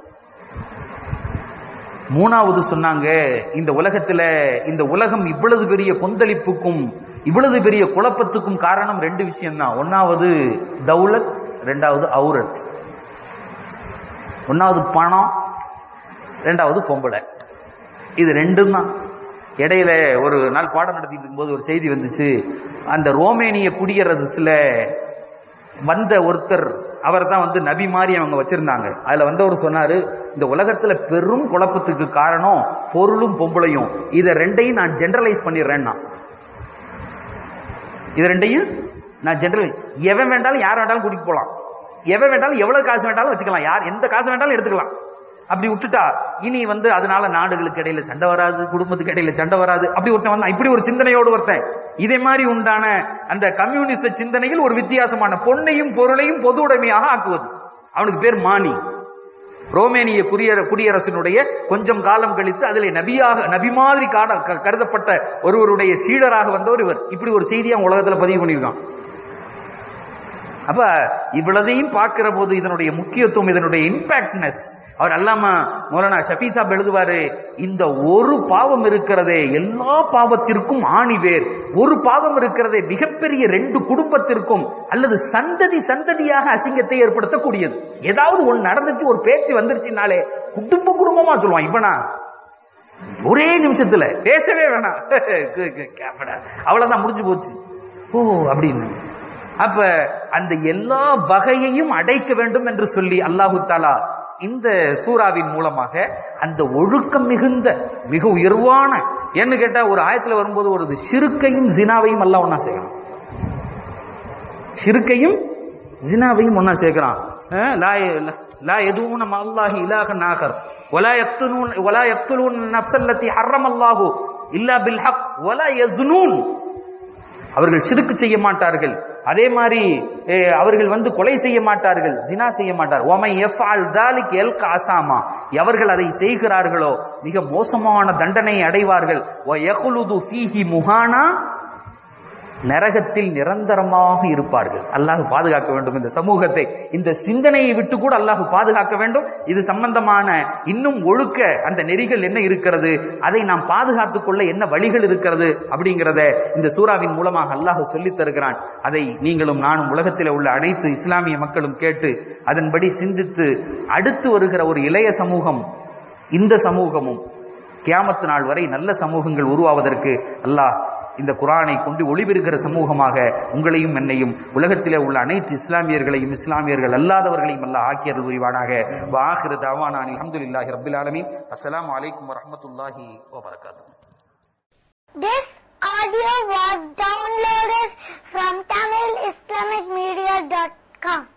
மூணாவது சொன்னாங்க, இந்த உலகத்துல இந்த உலகம் இவ்வளவு பெரிய கொந்தளிப்புக்கும் இவ்வளவு பெரிய குழப்பத்துக்கும் காரணம் ரெண்டு விஷயம் தான். ஒன்னாவது தௌலத், ரெண்டாவது அவுரத். ஒன்னாவது பணம், ரெண்டாவது பொம்பளை. இது ரெண்டும் தான். இடையில ஒரு நாள் பாடம் நடத்திட்டு இருக்கும்போது ஒரு செய்தி வந்துச்சு. அந்த ரோமேனிய குடியரசுல வந்த ஒருத்தர், அவர் தான் நபி மாதிரி அவங்க வச்சிருந்தாங்க. அதுல வந்தவர் சொன்னாரு, இந்த உலகத்துல பெரும் குழப்பத்துக்கு காரணம் பொருளும் பொம்பளையும். இத ரெண்டையும் நான் ஜெனரலைஸ் பண்ணிடுறேன்னா, இது ரெண்டையும் நான் ஜெனரல், எவன் வேண்டாலும் யார் வேண்டாலும் கூட்டிட்டு போலாம், எவன் வேண்டாலும் எவ்வளவு காசு வேண்டாலும் வச்சுக்கலாம், யார் எந்த காசு வேண்டாலும் எடுத்துக்கலாம். அப்படி விட்டுட்டா இனி அதனால நாடுகளுக்கு இடையில சண்டை வராது, குடும்பத்துக்கு இடையில சண்டை வராது. அப்படி ஒருத்தன் வந்தான், இப்படி ஒரு சிந்தனையோடு ஒருத்தன். இதே மாதிரி உண்டான அந்த கம்யூனிஸ்ட் சிந்தனையில் ஒரு வித்தியாசமான பொன்னையும் பொருளையும் பொது உடைமையாக ஆக்குவது. அவனுக்கு பேர் மானி. ரோமேனிய குடியரசினுடைய கொஞ்சம் காலம் கழித்து அதிலே நபி மாதிரி கருதப்பட்ட ஒருவருடைய சீடராக வந்தவர் இவர். இப்படி ஒரு செய்தியை உலகத்துல பதிவு பண்ணியிருக்கான். அப்ப இவ்வளதையும் பார்க்கிற போது இதனுடைய முக்கியத்துவம், இதனுடைய இம்பாக்ட்னஸ், அவர் அல்லாம மௌலானா ஷஃபீ சாப் எழுதுவாரு, இந்த ஒரு பாவம் இருக்கிறதே எல்லா பாவத்திற்கும் ஆணிவேர். ஒரு பாவம் இருக்கிறதே மிகப்பெரிய ரெண்டு குடும்பத்திற்கும் அல்லது சந்ததியாக அசிங்கத்தை ஏற்படுத்தக்கூடியது. ஏதாவது ஒன்று நடந்துச்சு, ஒரு பேச்சு வந்துருச்சுனாலே குடும்பமா சொல்லுவான். இப்பனா ஒரே நிமிஷத்துல பேசவே வேணாம், அவ்வளவுதான், முடிஞ்சு போச்சு ஓ அப்படின்னு. அப்ப அந்த எல்லா வகையையும் அடைக்க வேண்டும் என்று சொல்லி அல்லாஹு தஆலா இந்த சூறாவின் மூலமாக அந்த ஒழுக்கம் மிகுந்த மிக உயர்வான, என்ன கேட்டா ஒரு ஆயத்துல வரும்போது ஒரு ஷிர்கையும் ஜினாவையும் அல்லாஹ் ஒன்னா சேர்க்கிறான். ஷிர்கையும் ஜினாவையும் ஒன்னா சேர்க்கிறான். லா யதுன மஅல்லாஹி இலாஹன் ஆகர் வலா யக்துலூன் நஃப்ஸல்லதி ஹர்ரமல்லாஹு இல்லா பில் ஹக் வலா யஸ்னூன். அவர்கள் ஷிர்க் செய்ய மாட்டார்கள், அதே மாதிரி அவர்கள் கொலை செய்ய மாட்டார்கள், ஜினா செய்ய மாட்டார். வமை யஃஅல் ذلك யல்க அஸாமா. எவர்கள் அதை செய்கிறார்களோ மிக மோசமான தண்டனையை அடைவார்கள். வ யக்லுது ஃபீஹி முஹானா. நரகத்தில் நிரந்தரமாக இருப்பார்கள். அல்லாஹ் பாதுகாக்க வேண்டும் இந்த சமூகத்தை. இந்த சிந்தனையை விட்டு கூட அல்லாஹ் பாதுகாக்க வேண்டும். இது சம்பந்தமான இன்னும் ஒழுக்க அந்த நெறிகள் என்ன இருக்கிறது, அதை நாம் பாதுகாத்துக் கொள்ள என்ன வழிகள் இருக்கிறது அப்படிங்கிறத இந்த சூறாவின் மூலமாக அல்லாஹ் சொல்லித் தருகிறான். அதை நீங்களும் நானும் உலகத்தில் உள்ள அனைத்து இஸ்லாமிய மக்களும் கேட்டு அதன்படி சிந்தித்து அடுத்து வருகிற ஒரு இளைய சமூகம், இந்த சமூகமும் கியாமத்து நாள் வரை நல்ல சமூகங்கள் உருவாவதற்கு அல்லாஹ் இந்த குர்ஆனை கொண்டு ஒளிபெறுகிற சமூகமாக உங்களையும் என்னையும் உலகத்திலே உள்ள அனைத்து இஸ்லாமியர்களையும் இஸ்லாமியர்கள் அல்லாதவர்களையும் அல்லாஹ் ஆக்கியருள் புரிவானாக. வஆகிரு தஅவானா அல்ஹம்துலில்லாஹி ரப்பில் ஆலமீன். அஸ்ஸலாமு அலைக்கும் வரஹ்மத்துல்லாஹி வபரகாத்துஹு. This audio was downloaded from TamilIslamicMedia.com.